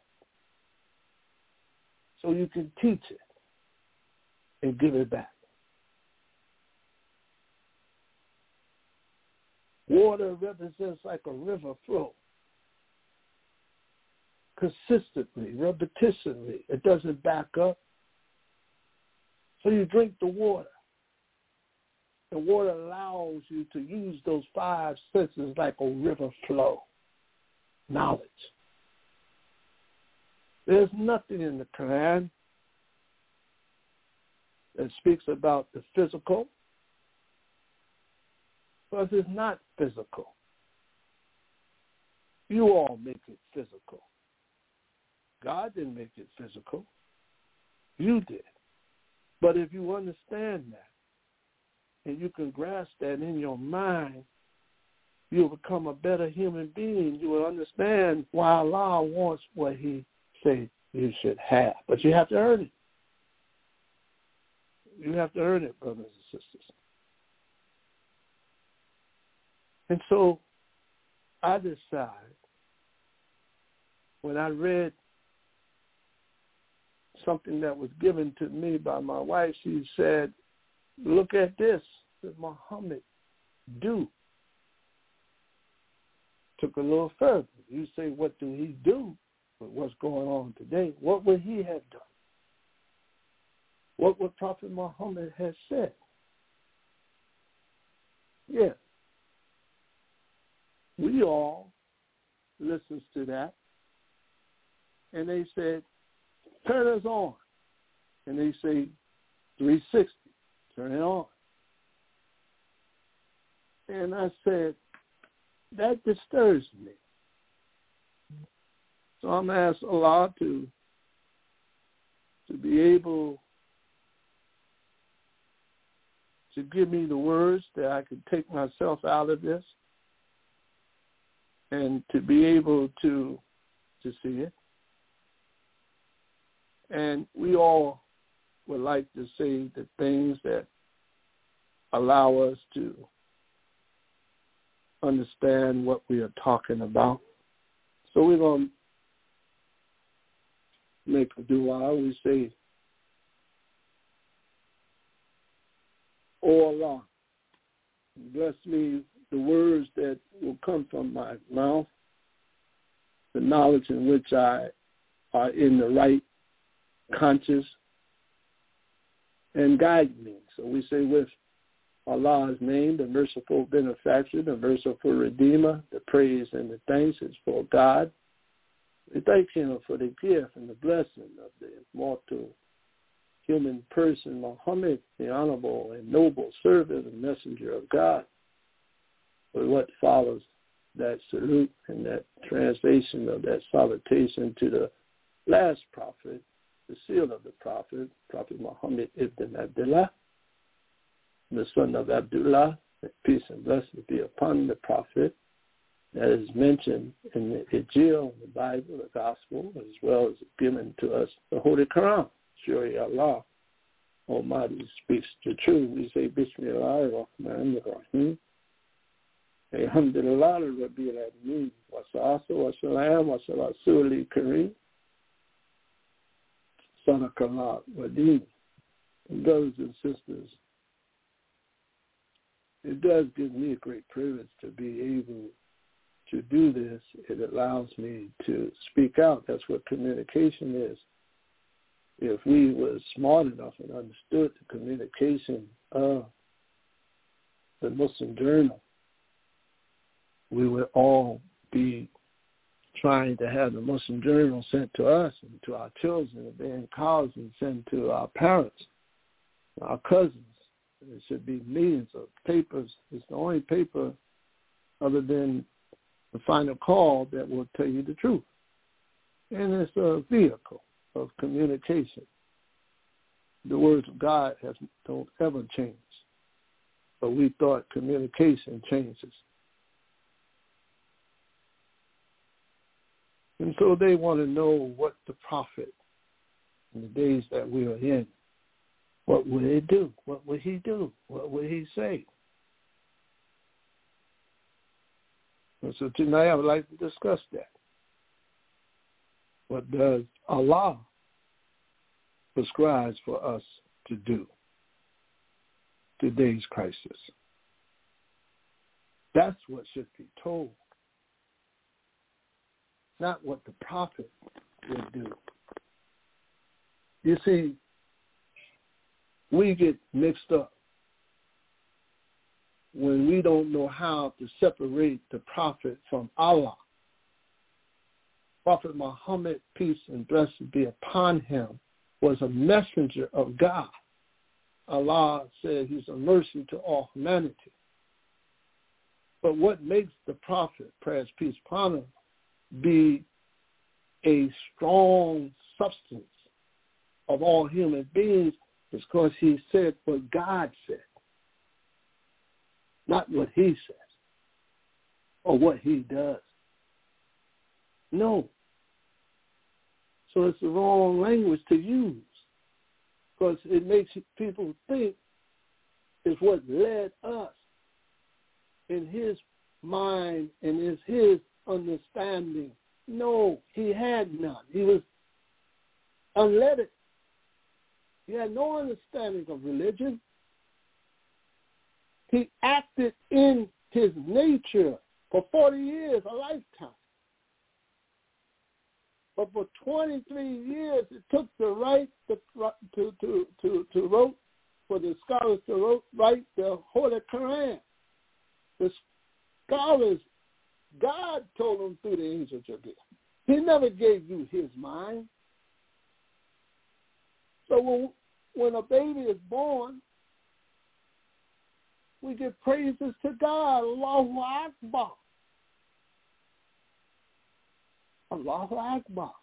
So you can teach it and give it back. Water represents like a river flow. Consistently, repetitionally. It doesn't back up. So you drink the water. The water allows you to use those five senses like a river flow. Knowledge. There's nothing in the Quran that speaks about the physical, because it's not physical. You all make it physical. God didn't make it physical. You did. But if you understand that, and you can grasp that in your mind, you'll become a better human being. You will understand why Allah wants what he said you should have. But you have to earn it. You have to earn it, brothers and sisters. And so I decided, when I read something that was given to me by my wife, she said, look at this that Muhammad do. Took a little further. You say, what do he do with what's going on today? What would he have done? What would Prophet Muhammad have said? Yeah. We all listens to that. And they said, turn us on. And they say, 360, turn it on. And I said, that disturbs me. So I'm asking Allah to be able to give me the words that I could take myself out of this and to be able to see it. And we all would like to say the things that allow us to understand what we are talking about. So we're going to make a dua. We say, O Allah, bless me the words that will come from my mouth, the knowledge in which I are in the right conscious, and guide me. So we say with Allah's name, the merciful benefactor, the merciful redeemer, the praise and the thanks is for God. We thank him for the gift and the blessing of the immortal human person, Muhammad, the honorable and noble servant and messenger of God. For what follows that salute and that translation of that salutation to the last prophet, the seal of the prophet, Prophet Muhammad ibn Abdullah, the son of Abdullah, that peace and blessing be upon the prophet, that is mentioned in the Injil, the Bible, the Gospel, as well as given to us the Holy Quran. Surely Allah Almighty speaks the truth. We say, Bismillah ar-Rahman ar-Rahim. Alhamdulillah Rabbil Alameen. Wa salatu wa salam wa rasul kareem. Sadaqallah wa deen. Brothers and sisters, it does give me a great privilege to be able to do this. It allows me to speak out. That's what communication is. If we were smart enough and understood the communication of the Muslim Journal, we would all be trying to have the Muslim Journal sent to us and to our children, and then college and sent to our parents, our cousins. There should be millions of papers. It's the only paper other than the final call that will tell you the truth. And it's a vehicle of communication. The words of God don't ever change. But we thought communication changes. And so they want to know what the prophet in the days that we are in, what would he do? What would he do? What would he say? And so tonight I would like to discuss that. What does Allah prescribe for us to do? Today's crisis. That's what should be told. Not what the prophet would do. You see, we get mixed up when we don't know how to separate the prophet from Allah. Prophet Muhammad, peace and blessing be upon him, was a messenger of God. Allah said he's a mercy to all humanity. But what makes the prophet, praise peace upon him, be a strong substance of all human beings is because he said what God said, not what he says or what he does. No. So it's the wrong language to use because it makes people think it's what led us in his mind and is his understanding. No, he had none. He was unlettered. He had no understanding of religion. He acted in his nature for 40 years, a lifetime. But for 23 years, it took the right to wrote for the scholars to write the Holy Quran. The scholars, God told them through the angel Jibreel. He never gave you his mind. So when a baby is born, we give praises to God. Allahu Akbar. Allahu Akbar.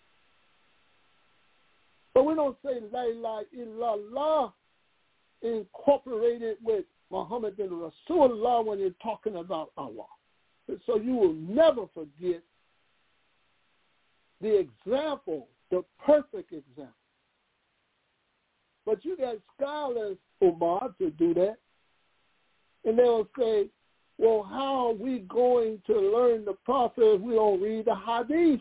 But we don't say La ilaha illallah incorporated with Muhammad and Rasulullah when you're talking about Allah. So you will never forget the example, the perfect example. But you got scholars, Umar, to do that. And they'll say, Well, how are we going to learn the prophet if we don't read the hadith?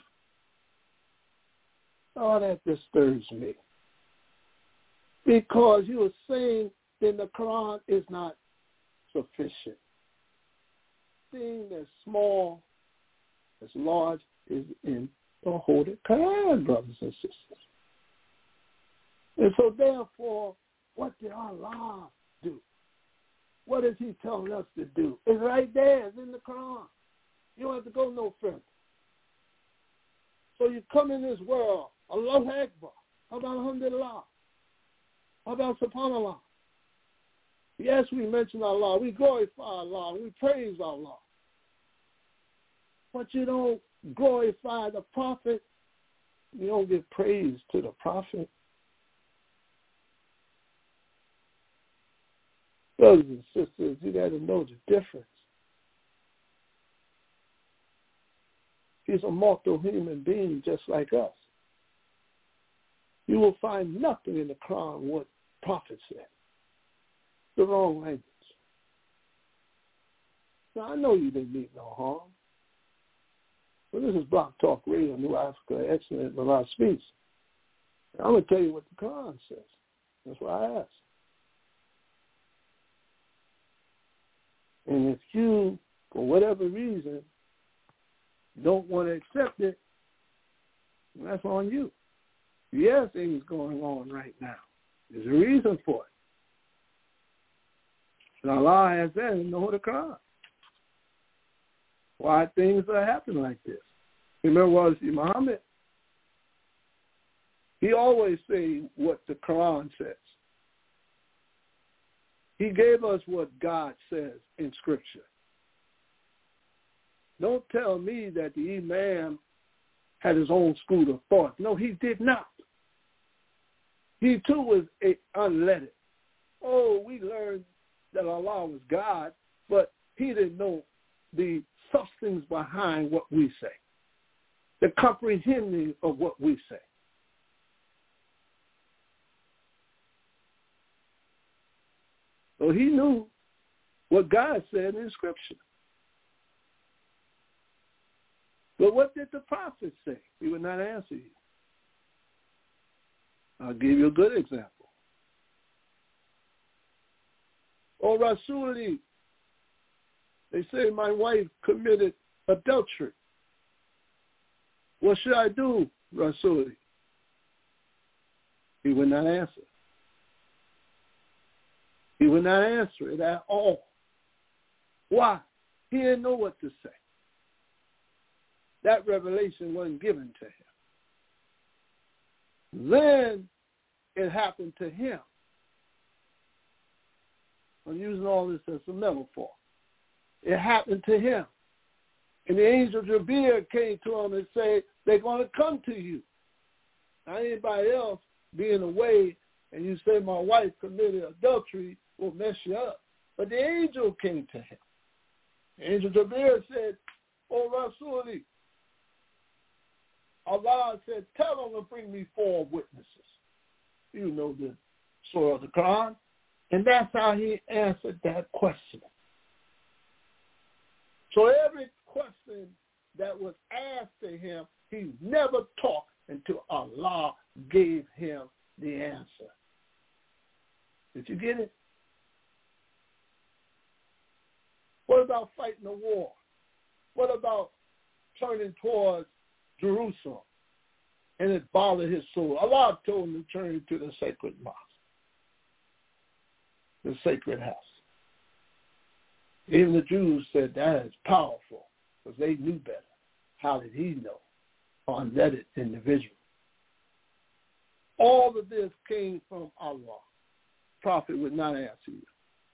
Oh, that disturbs me. Because you are saying that the Quran is not sufficient. Thing that's small, as large, is in the Holy Quran, brothers and sisters. And so therefore, what did Allah do? What is he telling us to do? It's right there. It's in the Quran. You don't have to go no further. So you come in this world, Allahu Akbar. How about Alhamdulillah? How about SubhanAllah? Yes, we mention Allah. We glorify Allah. We praise Allah. But you don't glorify the Prophet. You don't give praise to the Prophet. Brothers and sisters, you got to know the difference. He's a mortal human being just like us. You will find nothing in the Quran what Prophet said. The wrong language. Now, I know you didn't mean no harm. But this is Block Talk Radio, New Africa, Excellent Mallah Speaks. I'm going to tell you what the Quran says. That's why I asked. And if you, for whatever reason, don't want to accept it, that's on you. Yes, things going on right now. There's a reason for it. And Allah has that in the Holy Quran. Why things are happening like this. Remember what Muhammad? He always say what the Quran says. He gave us what God says in Scripture. Don't tell me that the Imam had his own school of thought. No, he did not. He too was unlettered. Oh, we learned that Allah was God, but he didn't know the substance behind what we say, the comprehending of what we say. So he knew what God said in Scripture. But what did the prophet say? He would not answer you. I'll give you a good example. Oh, Rasuli, they say my wife committed adultery. What should I do, Rasuli? He would not answer. He would not answer it at all. Why? He didn't know what to say. That revelation wasn't given to him. Then it happened to him. I'm using all this as a metaphor. It happened to him. And the angel Jabir came to him and said, they're going to come to you. Now, anybody else being away and you say my wife committed adultery will mess you up. But the angel came to him. The angel Jabir said, oh, Rasuli, Allah said, tell them to bring me 4 witnesses. You know the Surah of the Quran. And that's how he answered that question. So every question that was asked to him, he never talked until Allah gave him the answer. Did you get it? What about fighting a war? What about turning towards Jerusalem? And it bothered his soul. Allah told him to turn to the sacred mosque, the sacred house. Even the Jews said that is powerful because they knew better. How did he know? Unlettered individual. All of this came from Allah. Prophet would not answer you.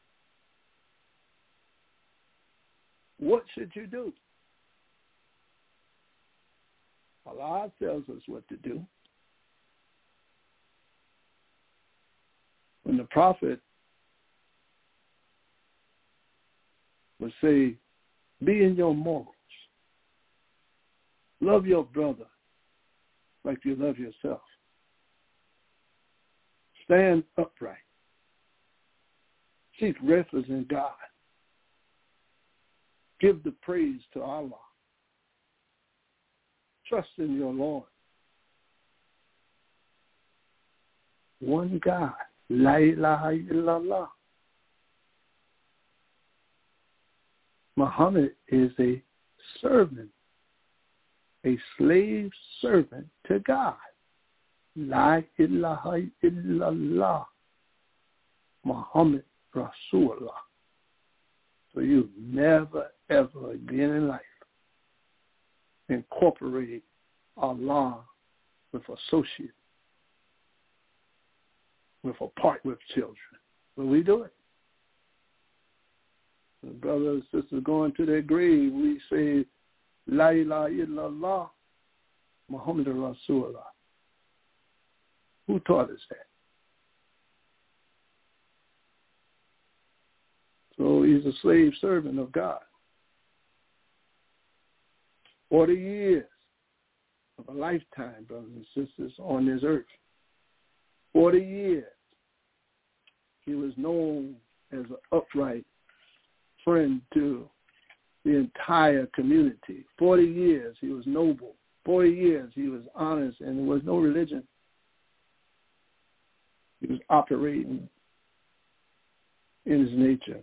What should you do? Allah tells us what to do. When the prophet would say, be in your morals. Love your brother like you love yourself. Stand upright. Seek refuge in God. Give the praise to Allah. Trust in your Lord. One God. La ilaha illallah. Muhammad is a servant, a slave servant to God. La ilaha illallah. Muhammad Rasulullah. So you never, ever again in life incorporate Allah with associate, with a part with children. But we do it. The brothers and sisters going to their grave, we say, La ilaha illallah, Muhammad Rasulullah. Who taught us that? So he's a slave servant of God. 40 years of a lifetime, brothers and sisters, on this earth. 40 years. He was known as an upright friend to the entire community. 40 years he was noble. 40 years he was honest, and there was no religion. He was operating in his nature.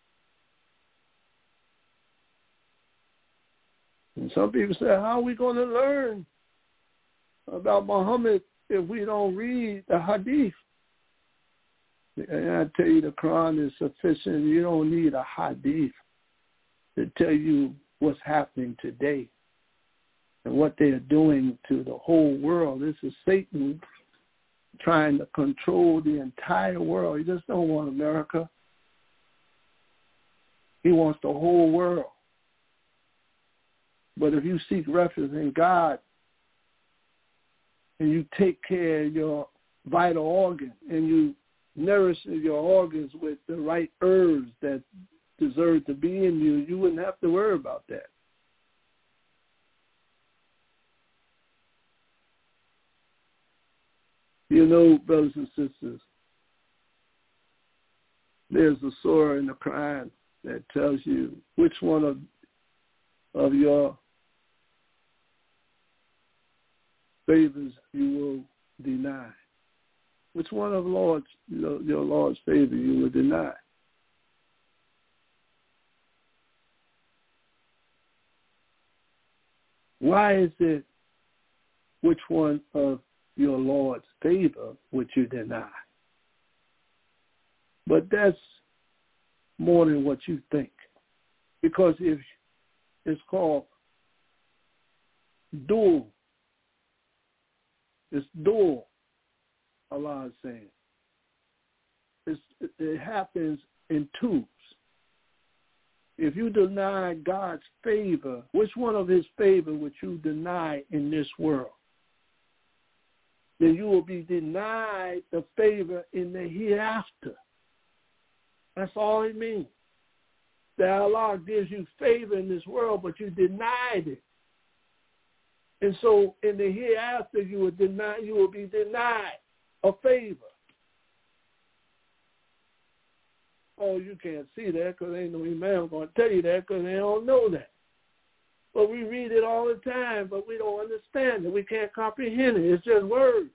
And some people say, how are we going to learn about Muhammad if we don't read the hadith? And I tell you, the Quran is sufficient. You don't need a hadith to tell you what's happening today and what they are doing to the whole world. This is Satan trying to control the entire world. He just don't want America. He wants the whole world. But if you seek refuge in God and you take care of your vital organ and you nourish your organs with the right herbs that deserve to be in you, you wouldn't have to worry about that. You know, brothers and sisters, there's a surah in the Quran that tells you which one of your favors you will deny. Which one of your Lord's favor you will deny? Why is it which one of your Lord's favor would you deny? But that's more than what you think. Because if it's called dual, it's dual, Allah is saying. It happens in twos. If you deny God's favor, which one of his favor would you deny in this world? Then you will be denied the favor in the hereafter. That's all it means. That Allah gives you favor in this world, but you denied it. And so in the hereafter you will be denied a favor. Oh, you can't see that because ain't no imam going to tell you that because they don't know that. But we read it all the time, but we don't understand it. We can't comprehend it. It's just words.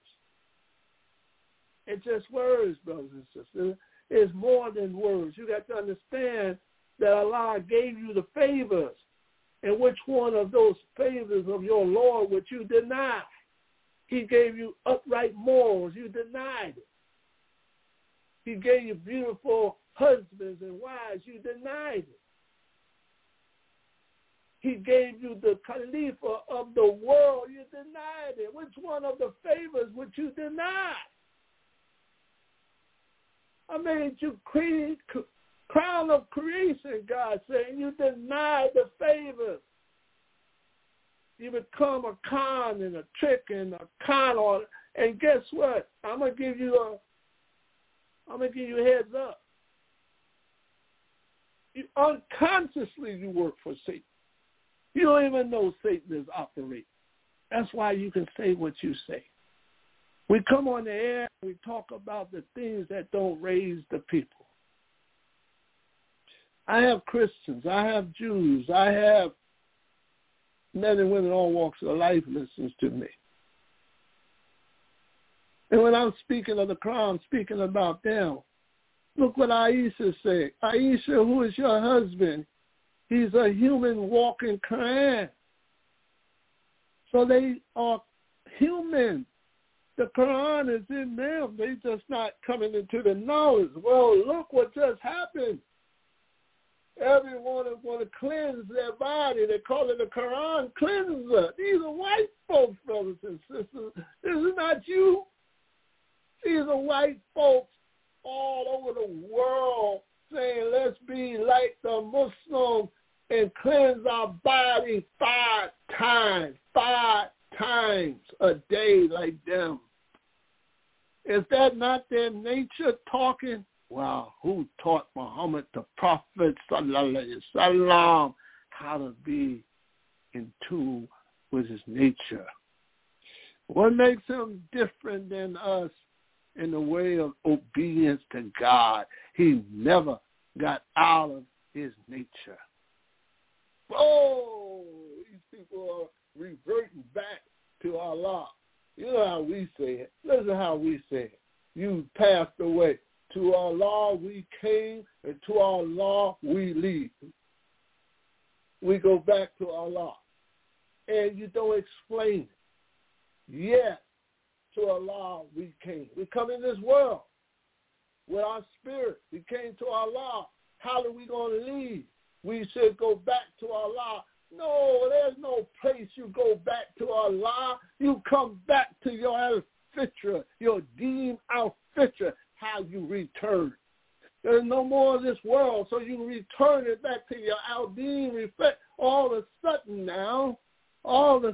It's just words, brothers and sisters. It's more than words. You got to understand that Allah gave you the favors. And which one of those favors of your Lord would you deny? He gave you upright morals. You denied it. He gave you beautiful husbands and wives. You denied it. He gave you the Khalifa of the world. You denied it. Which one of the favors would you deny? I made you crown of creation, God saying. You denied the favors. You become a con and a trick and a con artist. And guess what? I'm gonna give you a heads up. Unconsciously you work for Satan. You don't even know Satan is operating. That's why you can say what you say. We come on the air and we talk about the things that don't raise the people. I have Christians. I have Jews. I have men and women, all walks of life listens to me. And when I'm speaking of the Quran, I'm speaking about them. Look what Aisha said. Aisha, who is your husband? He's a human walking Quran. So they are human. The Quran is in them. They just not coming into the knowledge. Well, look what just happened. Everyone is going to cleanse their body. They call it a Quran cleanser. These are white folks, brothers and sisters. This is not you. These are white folks all over the world saying, let's be like the Muslims and cleanse our body 5 times a day like them. Is that not their nature talking? Wow, who taught Muhammad, the Prophet, sallallahu alaihi wasallam, how to be in tune with his nature? What makes him different than us in the way of obedience to God? He never got out of his nature. Oh, these people are reverting back to Allah. You know how we say it. Listen how we say it. You passed away. To Allah we came, and to Allah we leave. We go back to Allah. And you don't explain it. Yes, to Allah we came. We come in this world with our spirit. We came to Allah. How are we going to leave? We should go back to Allah. No, there's no place you go back to Allah. You come back to your al-fitra, your deen al-fitra, how you return. There's no more of this world, so you return it back to your al-deen reflect. All of a sudden now, Allah's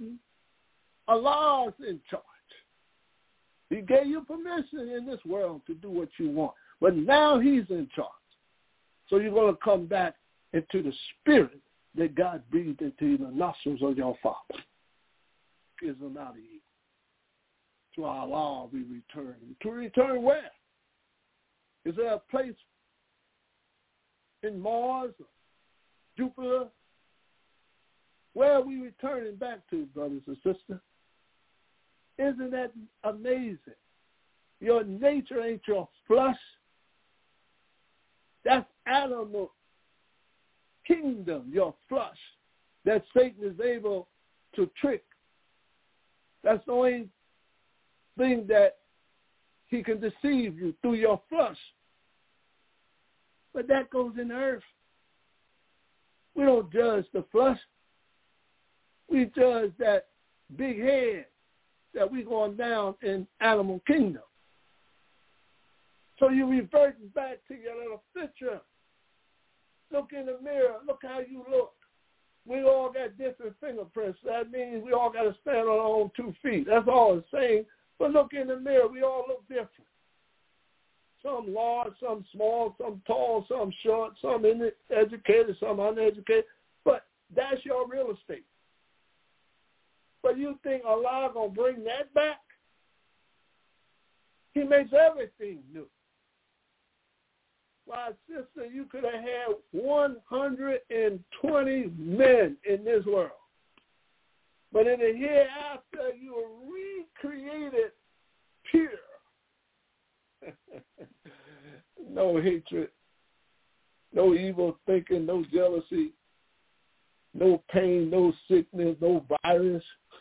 in charge. He gave you permission in this world to do what you want, but now he's in charge. So you're going to come back into the spirit that God breathed into the nostrils of your father. Gives them out of you. To Allah we return. To return where? Is there a place in Mars, Jupiter? Where are we returning back to, brothers and sisters? Isn't that amazing? Your nature ain't your flesh. That's animal kingdom, your flesh, that Satan is able to trick. That's the only thing that he can deceive you, through your flesh. But that goes in the earth. We don't judge the flesh. We judge that big head that we going down in animal kingdom. So you reverting back to your little picture. Look in the mirror. Look how you look. We all got different fingerprints. That means we all got to stand on our own 2 feet. That's all it's saying. But look in the mirror. We all look different. Some large, some small, some tall, some short, some educated, some uneducated. But that's your real estate. But you think Allah going to bring that back? He makes everything new. My sister, you could have had 120 men in this world. But in the hereafter, you are recreated pure. No hatred, no evil thinking, no jealousy, no pain, no sickness, no virus.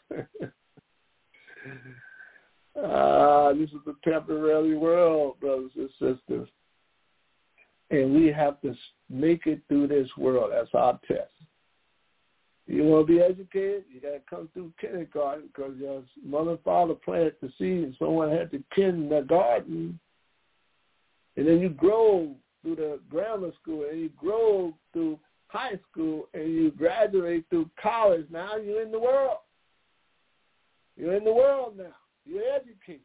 This is a temporary world, brothers and sisters. And we have to make it through this world. That's our test. You want to be educated, you got to come through kindergarten, because your mother and father planted the seed and someone had to tend the garden. And then you grow through the grammar school, and you grow through high school, and you graduate through college. Now you're in the world. You're in the world now. You're educated.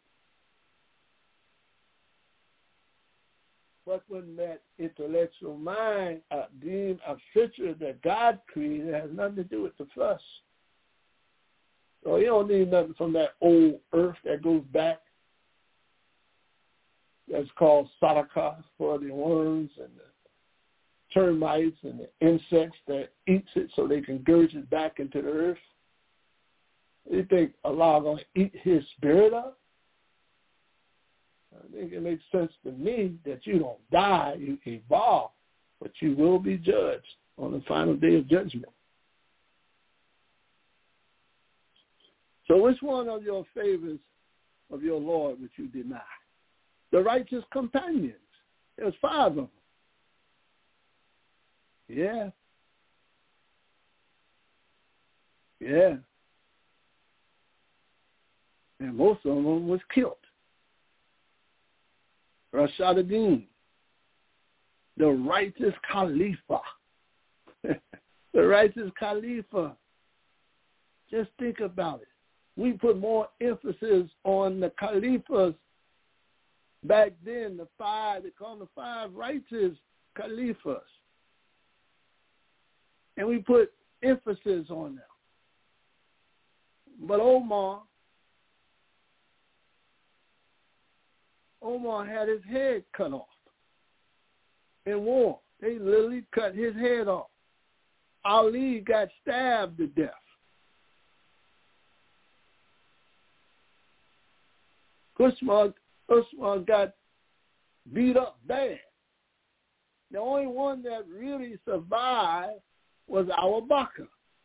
But when that intellectual mind, deemed a feature that God created, has nothing to do with the flesh. So you don't need nothing from that old earth that goes back. That's called Sadaqah for the worms and termites and the insects that eats it so they can gurge it back into the earth? You think Allah going to eat his spirit up? I think it makes sense to me that you don't die, you evolve, but you will be judged on the final day of judgment. So which one of your favors of your Lord would you deny? The righteous companions. There's 5 of them. Yeah. Yeah. And most of them was killed. Rashad ad-Din, the righteous Khalifa. The righteous Khalifa. Just think about it. We put more emphasis on the Khalifas back then, the 5, they call them the 5 righteous Khalifas. And we put emphasis on them. But Omar had his head cut off in war. They literally cut his head off. Ali got stabbed to death. Usman got beat up bad. The only one that really survived was Abu Bakr.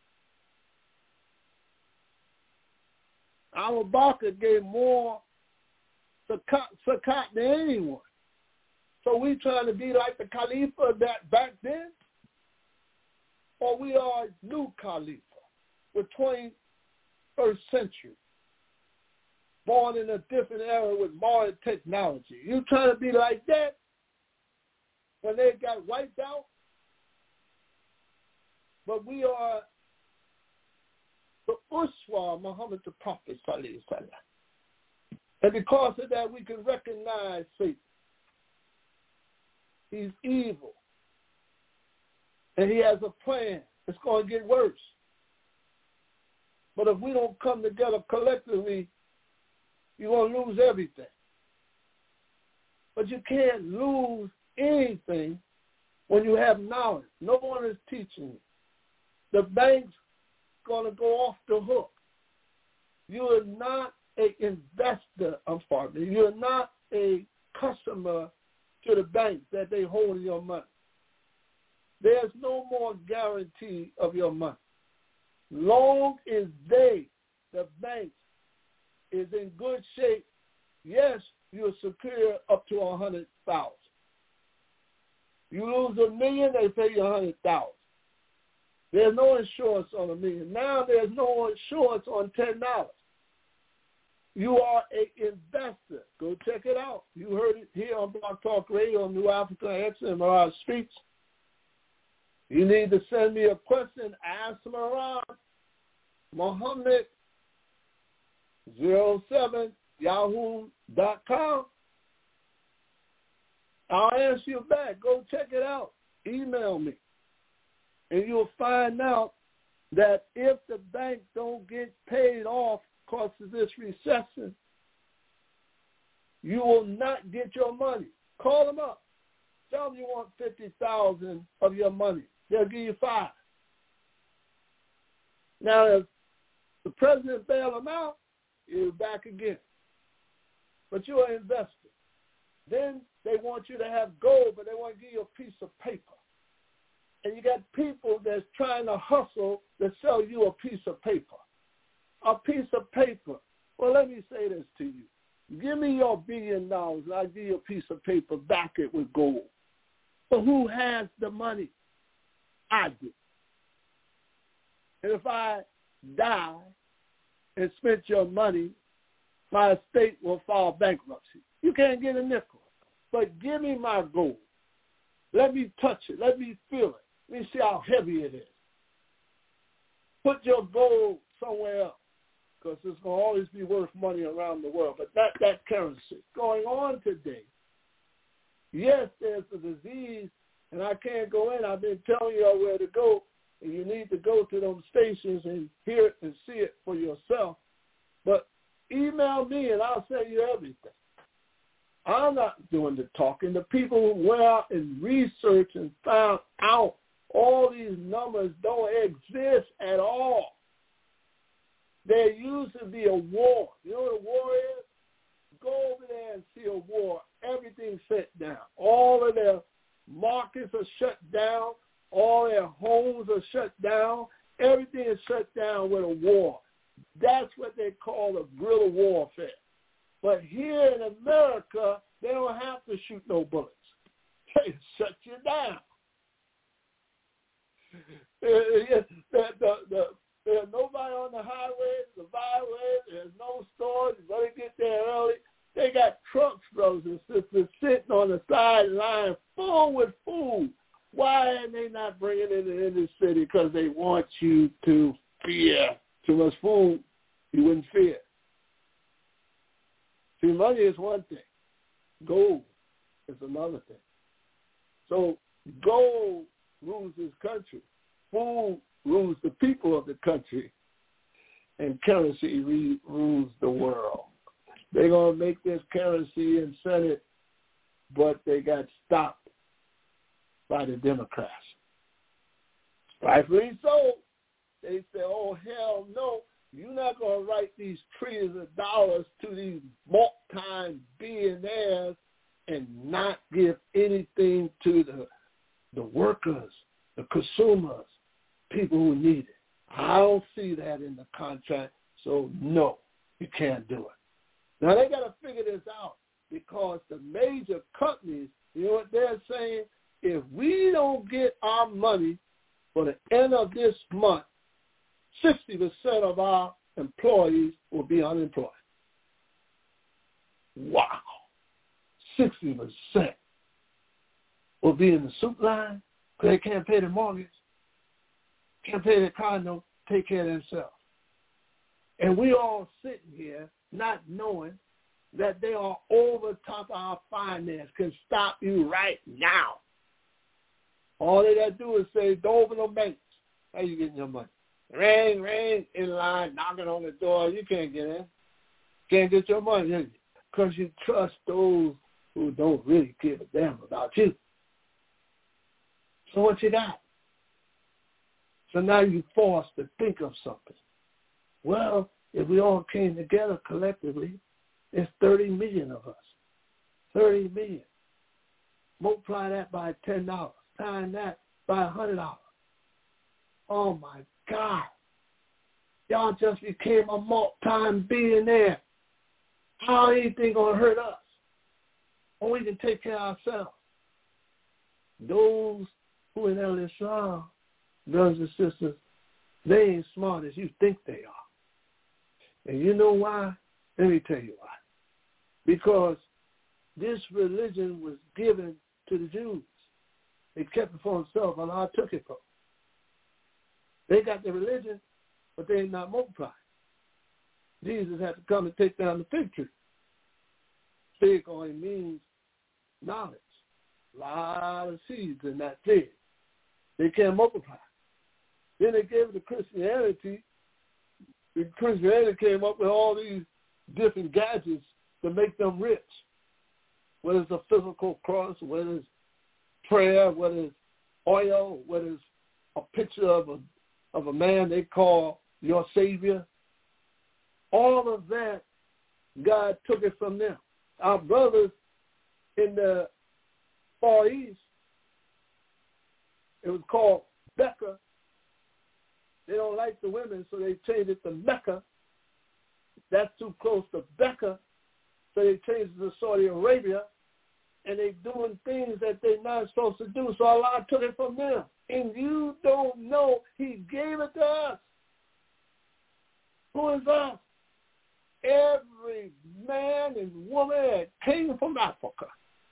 Abu Bakr gave more zakat than anyone. So we trying to be like the Khalifa that back then? Or we are new Khalifa? We're 21st century. Born in a different era with modern technology. You trying to be like that when they got wiped out? But we are the Uswa, Muhammad the Prophet, sallallahu alaihi wasallam. And because of that, we can recognize Satan. He's evil. And he has a plan. It's going to get worse. But if we don't come together collectively, you're going to lose everything. But you can't lose anything when you have knowledge. No one is teaching you. The bank's going to go off the hook. You are not an investor, you're not a customer to the bank that they hold your money. There's no more guarantee of your money. Long as the bank, is in good shape, yes, you're secure up to 100,000. You lose $1 million, they pay you 100,000. There's no insurance on $1 million. Now there's no insurance on $10. You are an investor. Go check it out. You heard it here on Blog Talk Radio, New African Accent, and Mirage Speaks. You need to send me a question. Ask Mirage. Muhammad 07yahoo.com. I'll answer you back. Go check it out. Email me. And you'll find out that if the bank don't get paid off because of this recession, you will not get your money. Call them up. Tell them you want $50,000 of your money. They'll give you $5. Now, if the president bail them out, you're back again. But you're an investor. Then they want you to have gold, but they want to give you a piece of paper. And you got people that's trying to hustle to sell you a piece of paper. A piece of paper. Well, let me say this to you. Give me your $1 billion, and I'll give you a piece of paper, back it with gold. But who has the money? I do. And if I die and spent your money, my estate will file bankruptcy. You can't get a nickel. But give me my gold. Let me touch it. Let me feel it. Let me see how heavy it is. Put your gold somewhere else, because it's going to always be worth money around the world, but not that currency. Going on today, yes, there's a disease, and I can't go in. I've been telling y'all where to go, and you need to go to those stations and hear it and see it for yourself. But email me, and I'll send you everything. I'm not doing the talking. The people who went out and researched and found out all these numbers don't exist at all. There used to be a war. You know what a war is? Go over there and see a war. Everything's shut down. All of their markets are shut down. All their homes are shut down. Everything is shut down with a war. That's what they call a guerrilla warfare. But here in America, they don't have to shoot no bullets. They shut you down. There's nobody on the highways, the byways. There's no stores. You better get there early. They got trucks, brothers and sisters, sitting on the sideline full with food. Why are they not bringing it in the city? Because they want you to fear. Too much food, you wouldn't fear. See, money is one thing. Gold is another thing. So gold rules this country. Food rules the people of the country. And currency rules the world. They're going to make this currency and send it, but they got stopped by the Democrats. Rightfully so. They say, oh, hell no, you're not going to write these trillions of dollars to these multi-billionaires and not give anything to the workers, the consumers, people who need it. I don't see that in the contract, so no, you can't do it. Now, they got to figure this out because the major companies, you know what they're saying? If we don't get our money for the end of this month, 60% of our employees will be unemployed. Wow. 60% will be in the soup line because they can't pay their mortgage, can't pay their car note, take care of themselves. And we all sitting here not knowing that they are over top of our finance, can stop you right now. All they got to do is say, don't open no banks. How you getting your money? Ring, ring, in line, knocking on the door. You can't get in. Can't get your money because you trust those who don't really give a damn about you. So what you got? So now you're forced to think of something. Well, if we all came together collectively, it's 30 million of us. 30 million. Multiply that by $10. Times that by $100. Oh, my God. Y'all just became a multi-billionaire. How anything going to hurt us? Or we can take care of ourselves. Those who in Islam, brothers and sisters, they ain't smart as you think they are. And you know why? Let me tell you why. Because this religion was given to the Jews. They kept it for themselves, and Allah took it from them. They got the religion, but they ain't not multiplied. Jesus had to come and take down the fig tree. Fig only means knowledge. A lot of seeds in that fig. They can't multiply. Then they gave it to Christianity. And Christianity came up with all these different gadgets to make them rich. Whether it's a physical cross, whether it's prayer, whether it's oil, whether it's a picture of a man they call your Savior. All of that, God took it from them. Our brothers in the Far East, it was called Becca. They don't like the women, so they changed it to Mecca. That's too close to Becca, so they changed it to Saudi Arabia, and they're doing things that they're not supposed to do, so Allah took it from them. And you don't know He gave it to us. Who is us? Every man and woman that came from Africa.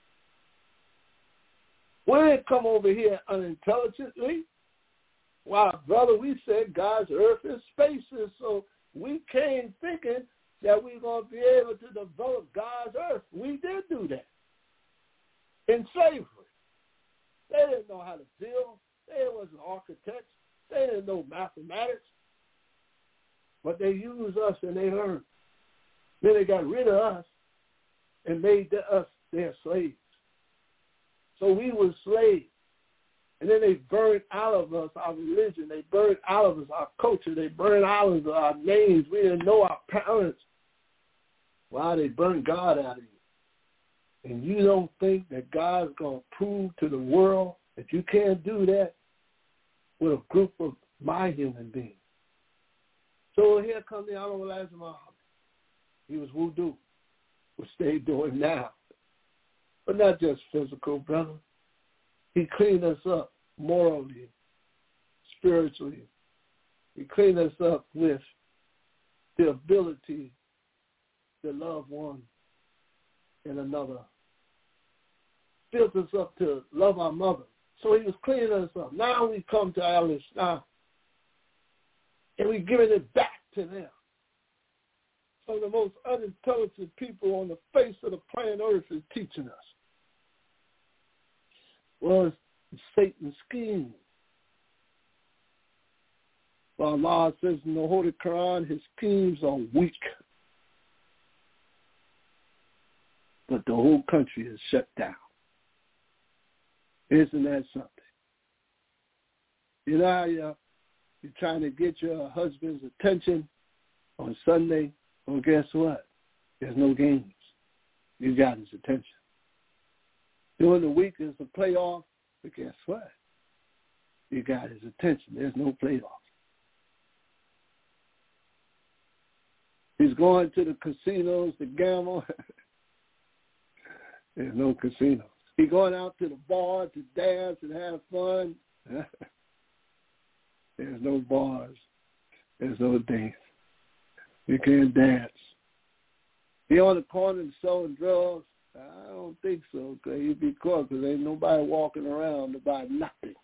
We didn't come over here unintelligently. Well, brother, we said God's earth is spaces, so we came thinking that we're going to be able to develop God's earth. We did do that. In slavery. They didn't know how to build. They wasn't architects. They didn't know mathematics. But they used us and they learned. Then they got rid of us and made us they're slaves. So we were slaves. And then they burned out of us our religion. They burned out of us our culture. They burned out of us our names. We didn't know our parents. Wow, they burned God out of you. And you don't think that God's going to prove to the world that you can't do that with a group of my human beings. So here comes the Honorable Elijah Muhammad. He was voodoo, which they doing now. But not just physical, brother. He cleaned us up morally, spiritually. He cleaned us up with the ability to love one and another. Built us up to love our mother. So he was cleaning us up. Now we come to Al-Islam, and we're giving it back to them. Some of the most unintelligent people on the face of the planet Earth is teaching us. Well, it's Satan's scheme. Well, Allah says in the Holy Quran, his schemes are weak. But the whole country is shut down. Isn't that something? You know, you're trying to get your husband's attention on Sunday. Well, guess what? There's no games. You got his attention. During the week is the playoff, but guess what? You got his attention. There's no playoff. He's going to the casinos to gamble. There's no casinos. He's going out to the bar to dance and have fun. There's no bars. There's no dance. You can't dance. He on the corner selling drugs. I don't think so, because you'd be caught, because ain't nobody walking around to buy nothing.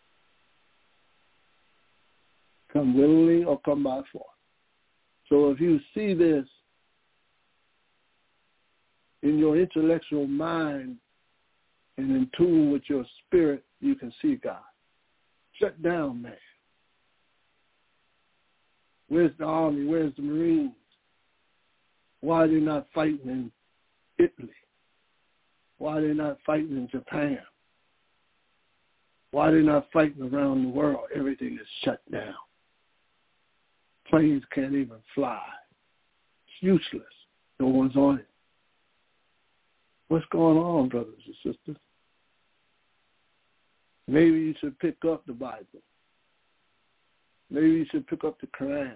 Come willingly or come by force. So if you see this in your intellectual mind and in tune with your spirit, you can see God. Shut down, man. Where's the Army? Where's the Marines? Why are they not fighting in Italy? Why are they not fighting in Japan? Why are they not fighting around the world? Everything is shut down. Planes can't even fly. It's useless. No one's on it. What's going on, brothers and sisters? Maybe you should pick up the Bible. Maybe you should pick up the Quran.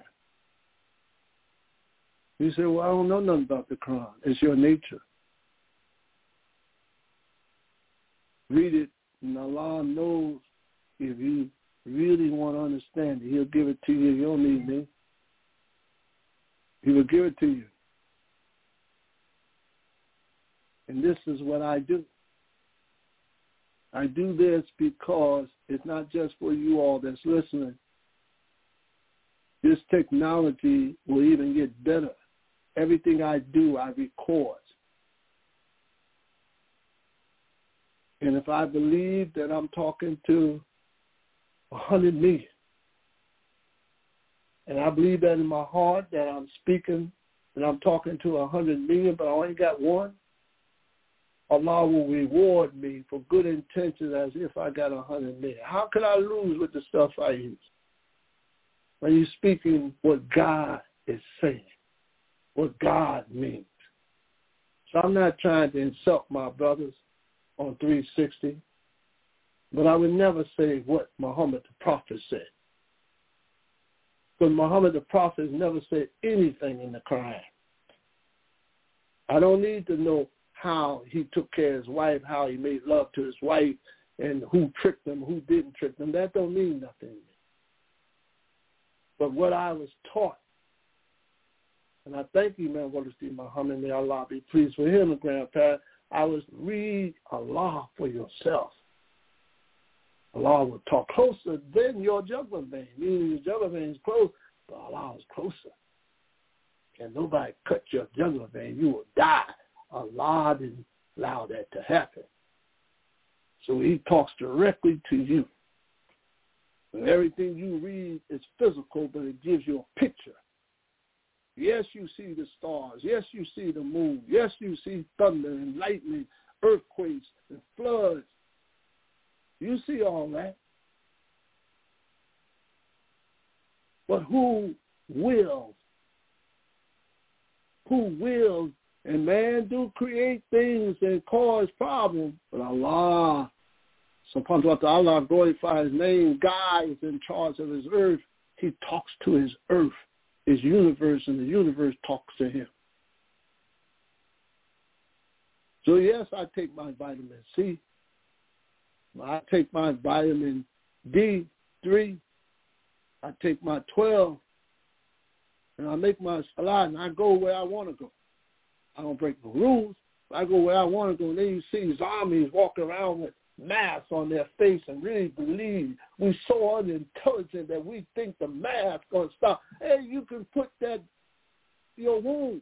You say, well, I don't know nothing about the Quran. It's your nature. Read it, and Allah knows if you really want to understand it, he'll give it to you. You don't need me. He will give it to you. And this is what I do. I do this because it's not just for you all that's listening. This technology will even get better. Everything I do, I record. And if I believe that I'm talking to 100 million, and I believe that in my heart that I'm speaking and I'm talking to 100 million, but I only got one, Allah will reward me for good intentions as if I got 100 million. How can I lose with the stuff I use? When you're speaking what God is saying, what God means. So I'm not trying to insult my brothers on 360, but I would never say what Muhammad the Prophet said. Because Muhammad the Prophet never said anything in the Quran. I don't need to know how he took care of his wife, how he made love to his wife, and who tricked him, who didn't trick him. That don't mean nothing to me. But what I was taught, and I thank you, man, Muhammad, may Allah be pleased with him, Grandpa, I was read Allah for yourself. Allah will talk closer than your jugular vein, meaning your jugular vein is close, but Allah is closer. Can nobody cut your jugular vein? You will die. Allah didn't allow that to happen. So he talks directly to you. And everything you read is physical, but it gives you a picture. Yes, Yes, you see the stars. Yes, you see the moon. Yes, you see thunder and lightning, earthquakes and floods. You see all that. But who wills? Who wills? And man do create things and cause problems. But Allah, subhanahu wa ta'ala, glorify his name. God is in charge of his earth. He talks to his earth, his universe, and the universe talks to him. So yes, I take my vitamin C. I take my vitamin D3. I take my 12. And I make my salat, and I go where I want to go. I don't break the rules. I go where I want to go. And then you see zombies walking around with masks on their face and really believe we're so unintelligent that we think the mask's going to stop. Hey, you can put that your wound.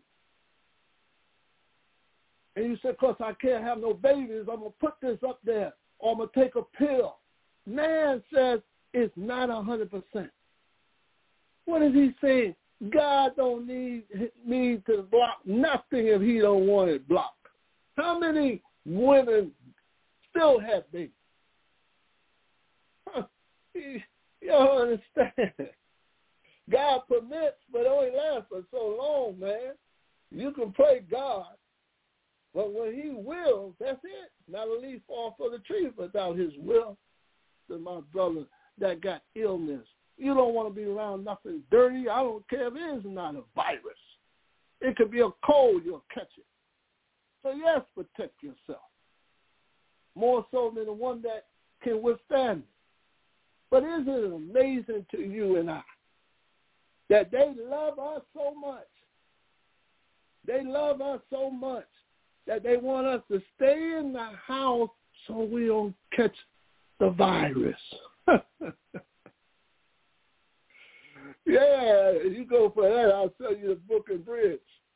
And you say, because I can't have no babies, I'm going to put this up there, or I'm going to take a pill. Man says it's not 100%. What is he saying? God don't need me to block nothing if he don't want it blocked. How many women still have babies? You don't understand. God permits, but it only lasts for so long, man. You can pray God, but when he wills, that's it. Not a leaf fall for the tree without his will. To my brother that got illness. You don't want to be around nothing dirty. I don't care if it is not a virus. It could be a cold. You'll catch it. So, yes, protect yourself. More so than the one that can withstand it. But isn't it amazing to you and I that they love us so much? They love us so much that they want us to stay in the house so we don't catch the virus. Yeah, you go for that, I'll sell you the book and bridge.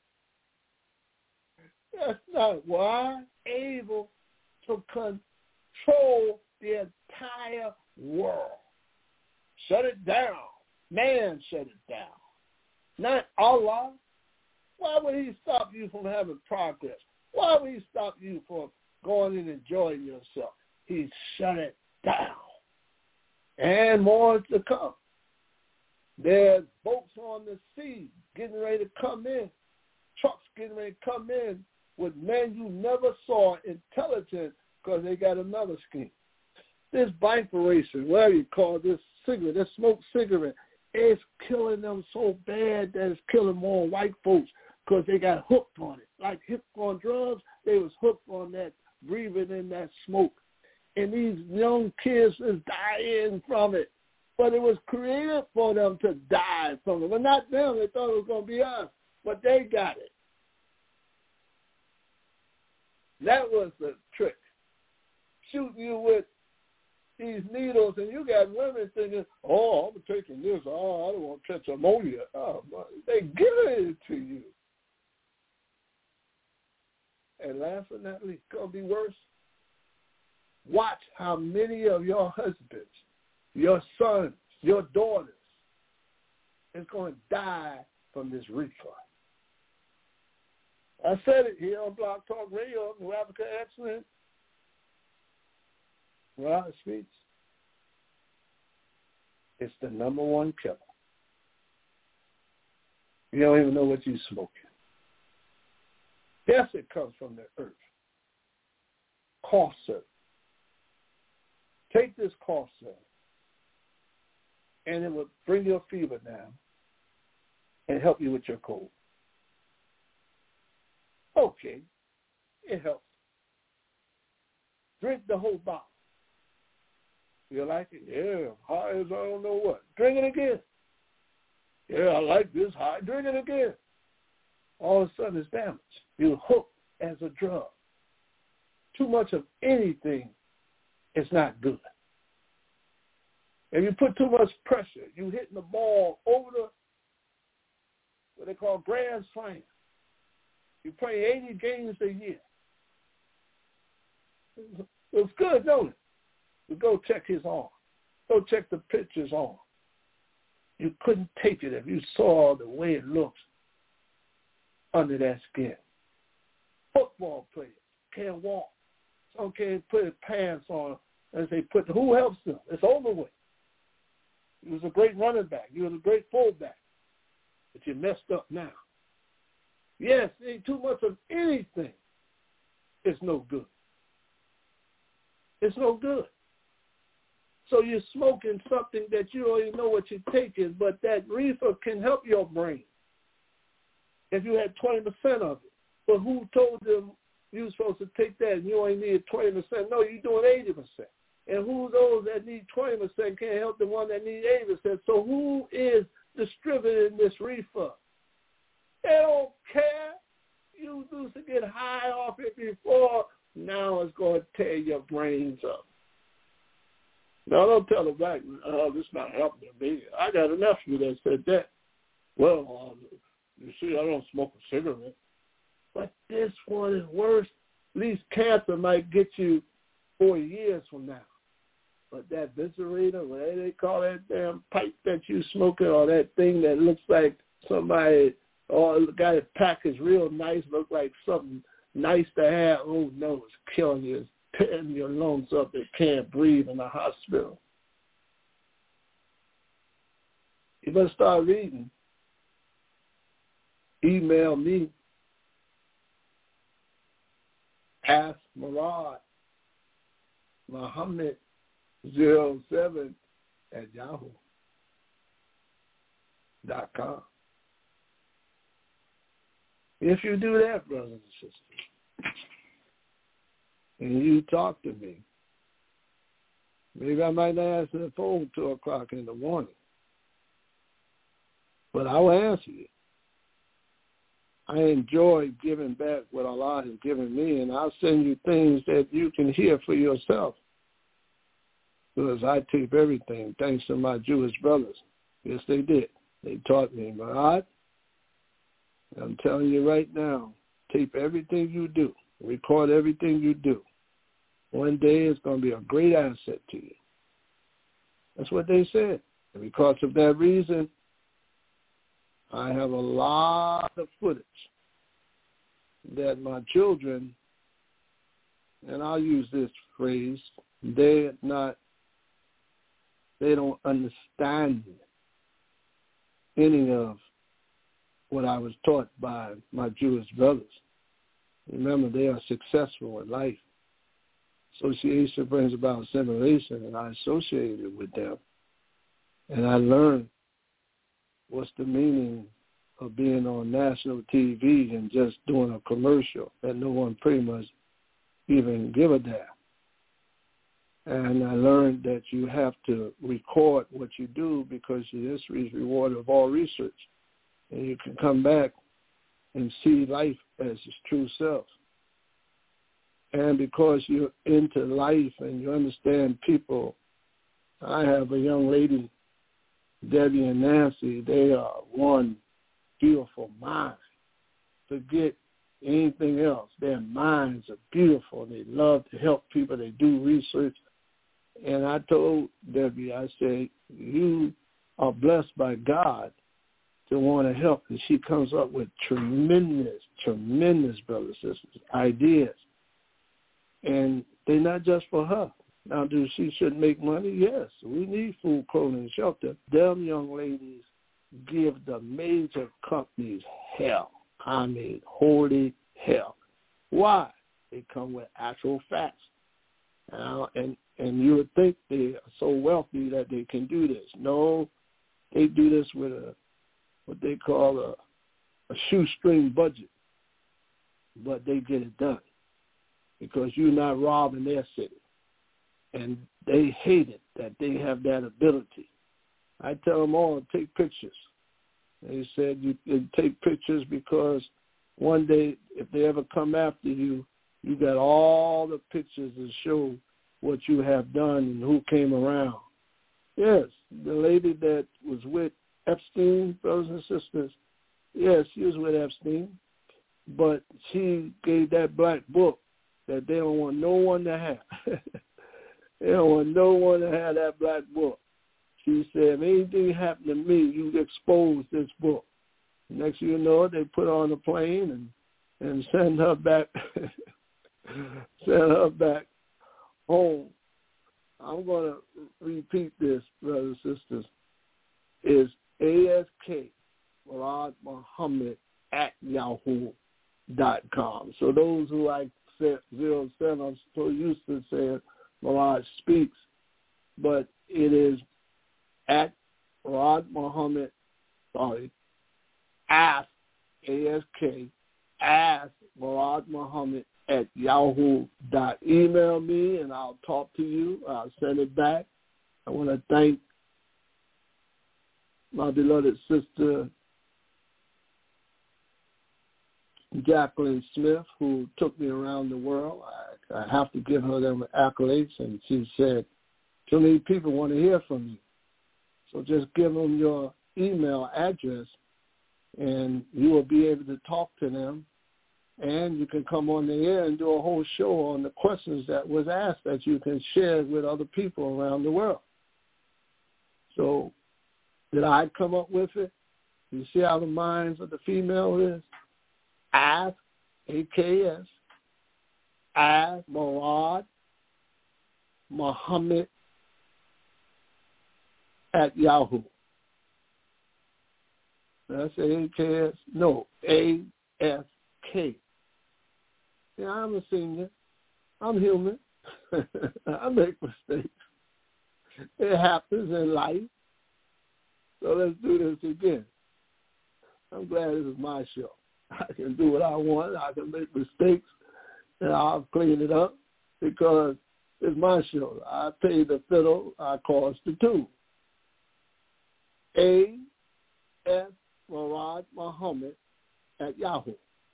That's not why. Able to control the entire world. Shut it down. Man shut it down. Not Allah. Why would he stop you from having progress? Why would he stop you from going and enjoying yourself? He shut it down. And more to come. There's boats on the sea getting ready to come in, trucks getting ready to come in with men you never saw, intelligent, because they got another scheme. This bifurcation, whatever you call this cigarette, this smoked cigarette, it's killing them so bad that it's killing more white folks because they got hooked on it. Like hooked on drugs, they was hooked on that, breathing in that smoke. And these young kids is dying from it. But it was created for them to die from it. But not them. They thought it was going to be us. But they got it. That was the trick. Shooting you with these needles, and you got women thinking, oh, I'm taking this. Oh, I don't want to catch ammonia. Oh, they give it to you. And last but not least, it's going to be worse. Watch how many of your husbands, your sons, your daughters is going to die from this reefer. I said it here on Blog Talk Radio, New Africa Excellence. Well, it speaks. It's the number one killer. You don't even know what you're smoking. Yes, it comes from the earth. Cough syrup. Take this cough syrup, and it will bring your fever down and help you with your cold. Okay, it helps. Drink the whole bottle. You like it? Yeah, high as I don't know what. Drink it again. Yeah, I like this high. Drink it again. All of a sudden it's damaged. You're hooked as a drug. Too much of anything is not good. If you put too much pressure, you hitting the ball over the, what they call grand slam. You play 80 games a year. It's good, don't it? You go check his arm. Go check the pitcher's arm. You couldn't take it if you saw the way it looks. under that skin. Football players can't walk. Some can't put his pants on as they put. Who helps them? It's over with. He was a great running back. He was a great fullback. But you messed up now. Yes, ain't too much of anything. It's no good. It's no good. So you're smoking something that you don't even know what you're taking, but that reefer can help your brain if you had 20% of it. But who told them you were supposed to take that and you only need 20%? No, you're doing 80%. And who those that need 20% can't help the one that needs 80%? So who is distributing this reefer? They don't care. You used to get high off it before. Now it's going to tear your brains up. Now, don't tell the black man, oh, this is not helping me. I got a nephew that said that. Well, you see, I don't smoke a cigarette. But this one is worse. At least cancer might get you 4 years from now. But that viscerator, whatever they call that damn pipe that you smoking, or that thing that looks like somebody, or the guy that packaged real nice, look like something nice to have. Oh, no, it's killing you. It's tearing your lungs up. They can't breathe in the hospital. You better start reading. Email me. Ask Murad Muhammad 07 at yahoo.com. If you do that, brothers and sisters, and you talk to me, maybe I might not answer the phone 2 o'clock in the morning, but I will answer you. I enjoy giving back what Allah has given me, and I'll send you things that you can hear for yourself. Because I tape everything, thanks to my Jewish brothers. Yes, they did. They taught me, Murad, I'm telling you right now, tape everything you do. Record everything you do. One day it's going to be a great asset to you. That's what they said. And because of that reason, I have a lot of footage that my children, and I'll use this phrase, they don't understand any of what I was taught by my Jewish brothers. Remember, they are successful in life. Association brings about assimilation, and I associated with them. And I learned what's the meaning of being on national TV and just doing a commercial that no one pretty much even give a damn. And I learned that you have to record what you do because your history is rewarded of all research. And you can come back and see life as its true self. And because you're into life and you understand people, I have a young lady, Debbie and Nancy, they are one beautiful mind. Forget anything else. Their minds are beautiful. They love to help people. They do research. And I told Debbie, I said, you are blessed by God to want to help. And she comes up with tremendous, brothers and sisters, ideas. And they're not just for her. Now, do she should make money? Yes. We need food, clothing, and shelter. Them young ladies give the major companies hell. I mean, holy hell. Why? They come with actual facts. And you would think they are so wealthy that they can do this. No, they do this with what they call a shoestring budget. But they get it done because you're not robbing their city. And they hate it that they have that ability. I tell them all, take pictures. They said you take pictures because one day if they ever come after you, you got all the pictures to show what you have done and who came around. Yes, the lady that was with Epstein, brothers and sisters, yes, she was with Epstein, but she gave that black book that they don't want no one to have. They don't want no one to have that black book. She said, if anything happened to me, you expose this book. Next thing you know, they put her on a plane and send her back, home. I'm going to repeat this, brothers and sisters. Is ASK Murad Muhammad at yahoo.com. So those who like 07, I'm so used to saying Murad Speaks, but it is at Murad Muhammad, ask, ASK, ask Murad Muhammad at yahoo. Email me and I'll talk to you. I'll send it back. I want to thank my beloved sister Jacqueline Smith, who took me around the world. I have to give her them accolades, and she said, too many people want to hear from you. So just give them your email address, and you will be able to talk to them, and you can come on the air and do a whole show on the questions that was asked that you can share with other people around the world. So did I come up with it? You see how the minds of the female is? Ask, AKS, ask Murad Muhammad at Yahoo. Did I say AKS? No, ASK. Yeah, I'm a senior. I'm human. I make mistakes. It happens in life. So let's do this again. I'm glad this is my show. I can do what I want. I can make mistakes, and I'll clean it up because it's my show. I pay the fiddle. I cost the tune. A.S. Murad Muhammad at Yahoo.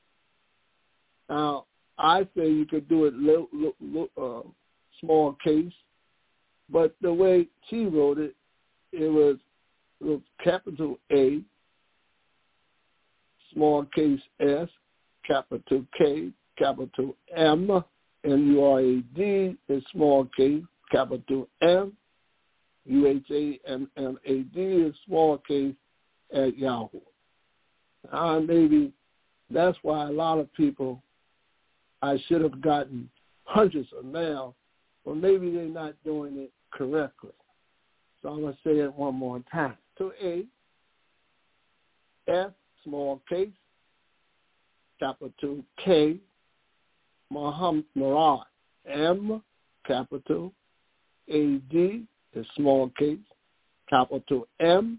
Now, I say you could do it small case, but the way she wrote it, it was capital A, small case S, capital K, capital M, MURAD is small case, capital M, UHAMMAD is small case at Yahoo. Maybe that's why a lot of people, I should have gotten hundreds of mail, but maybe they're not doing it correctly. So I'm going to say it one more time. To A, F, small case, capital K, Muhammad Murad, M, capital, A-D is small case, capital M,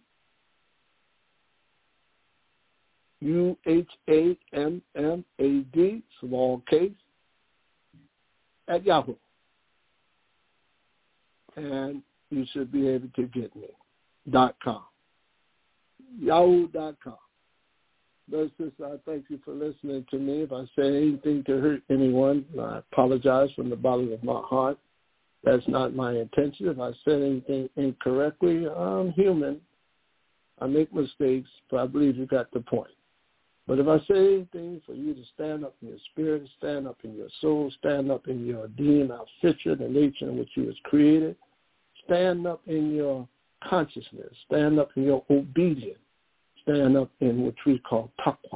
UHAMMAD, small case, at Yahoo. And you should be able to get me. .com. Yahoo.com. Brothers and sisters, I thank you for listening to me. If I say anything to hurt anyone, I apologize from the bottom of my heart. That's not my intention. If I said anything incorrectly, I'm human. I make mistakes, but I believe you got the point. But if I say anything for you to stand up in your spirit, stand up in your soul, stand up in your being, our feature, the nature in which you was created, stand up in your consciousness, stand up in your obedience, stand up in what we call taqwa.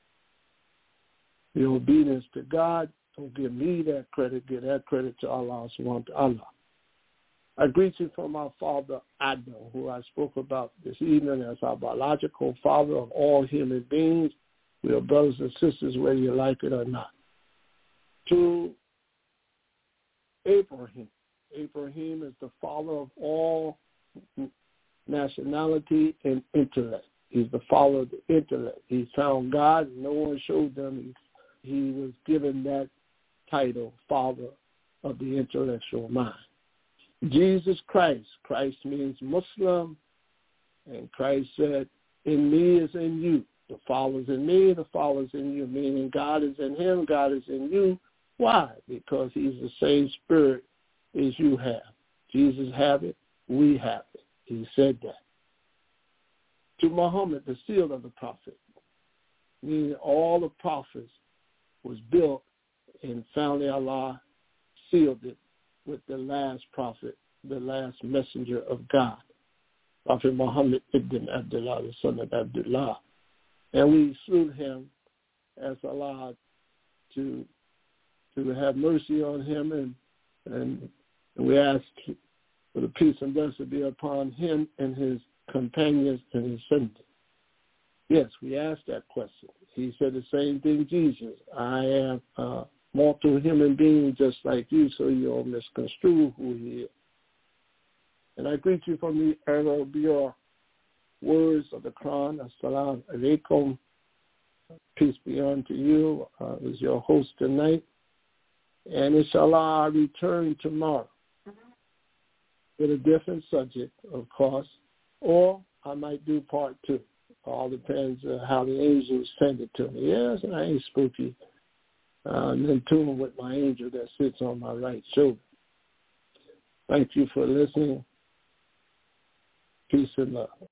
Your obedience to God, don't give me that credit, give that credit to Allah subhanahu wa ta'ala. I greet you from our father Adam, who I spoke about this evening as our biological father of all human beings. We are brothers and sisters whether you like it or not. To Abraham. Abraham is the father of all nationality and intellect. He's the father of the intellect. He found God, and no one showed them. He was given that title, father of the intellectual mind. Jesus Christ. Christ means Muslim, and Christ said, in me is in you. The Father's in me, the Father's in you, meaning God is in him, God is in you. Why? Because he's the same spirit as you have. Jesus have it, we have it. He said that. To Muhammad, the seal of the prophet, meaning all the prophets was built, and finally Allah sealed it with the last prophet, the last messenger of God, Prophet Muhammad ibn Abdullah, the son of Abdullah. And we salute him as Allah to have mercy on him, and we ask for the peace and blessing be upon him and his companions and his sentence. Yes, we asked that question. He said the same thing, Jesus. I am a mortal human being just like you, so you don't misconstrue who he is. And I greet you from the Arabic words of the Quran. Assalamu alaikum. Peace be unto you. I was your host tonight. And inshallah, I'll return tomorrow with a different subject, of course, or I might do part 2. All depends on how the angels send it to me. Yes, and I ain't spooky. I'm in tune with my angel that sits on my right shoulder. Thank you for listening. Peace and love.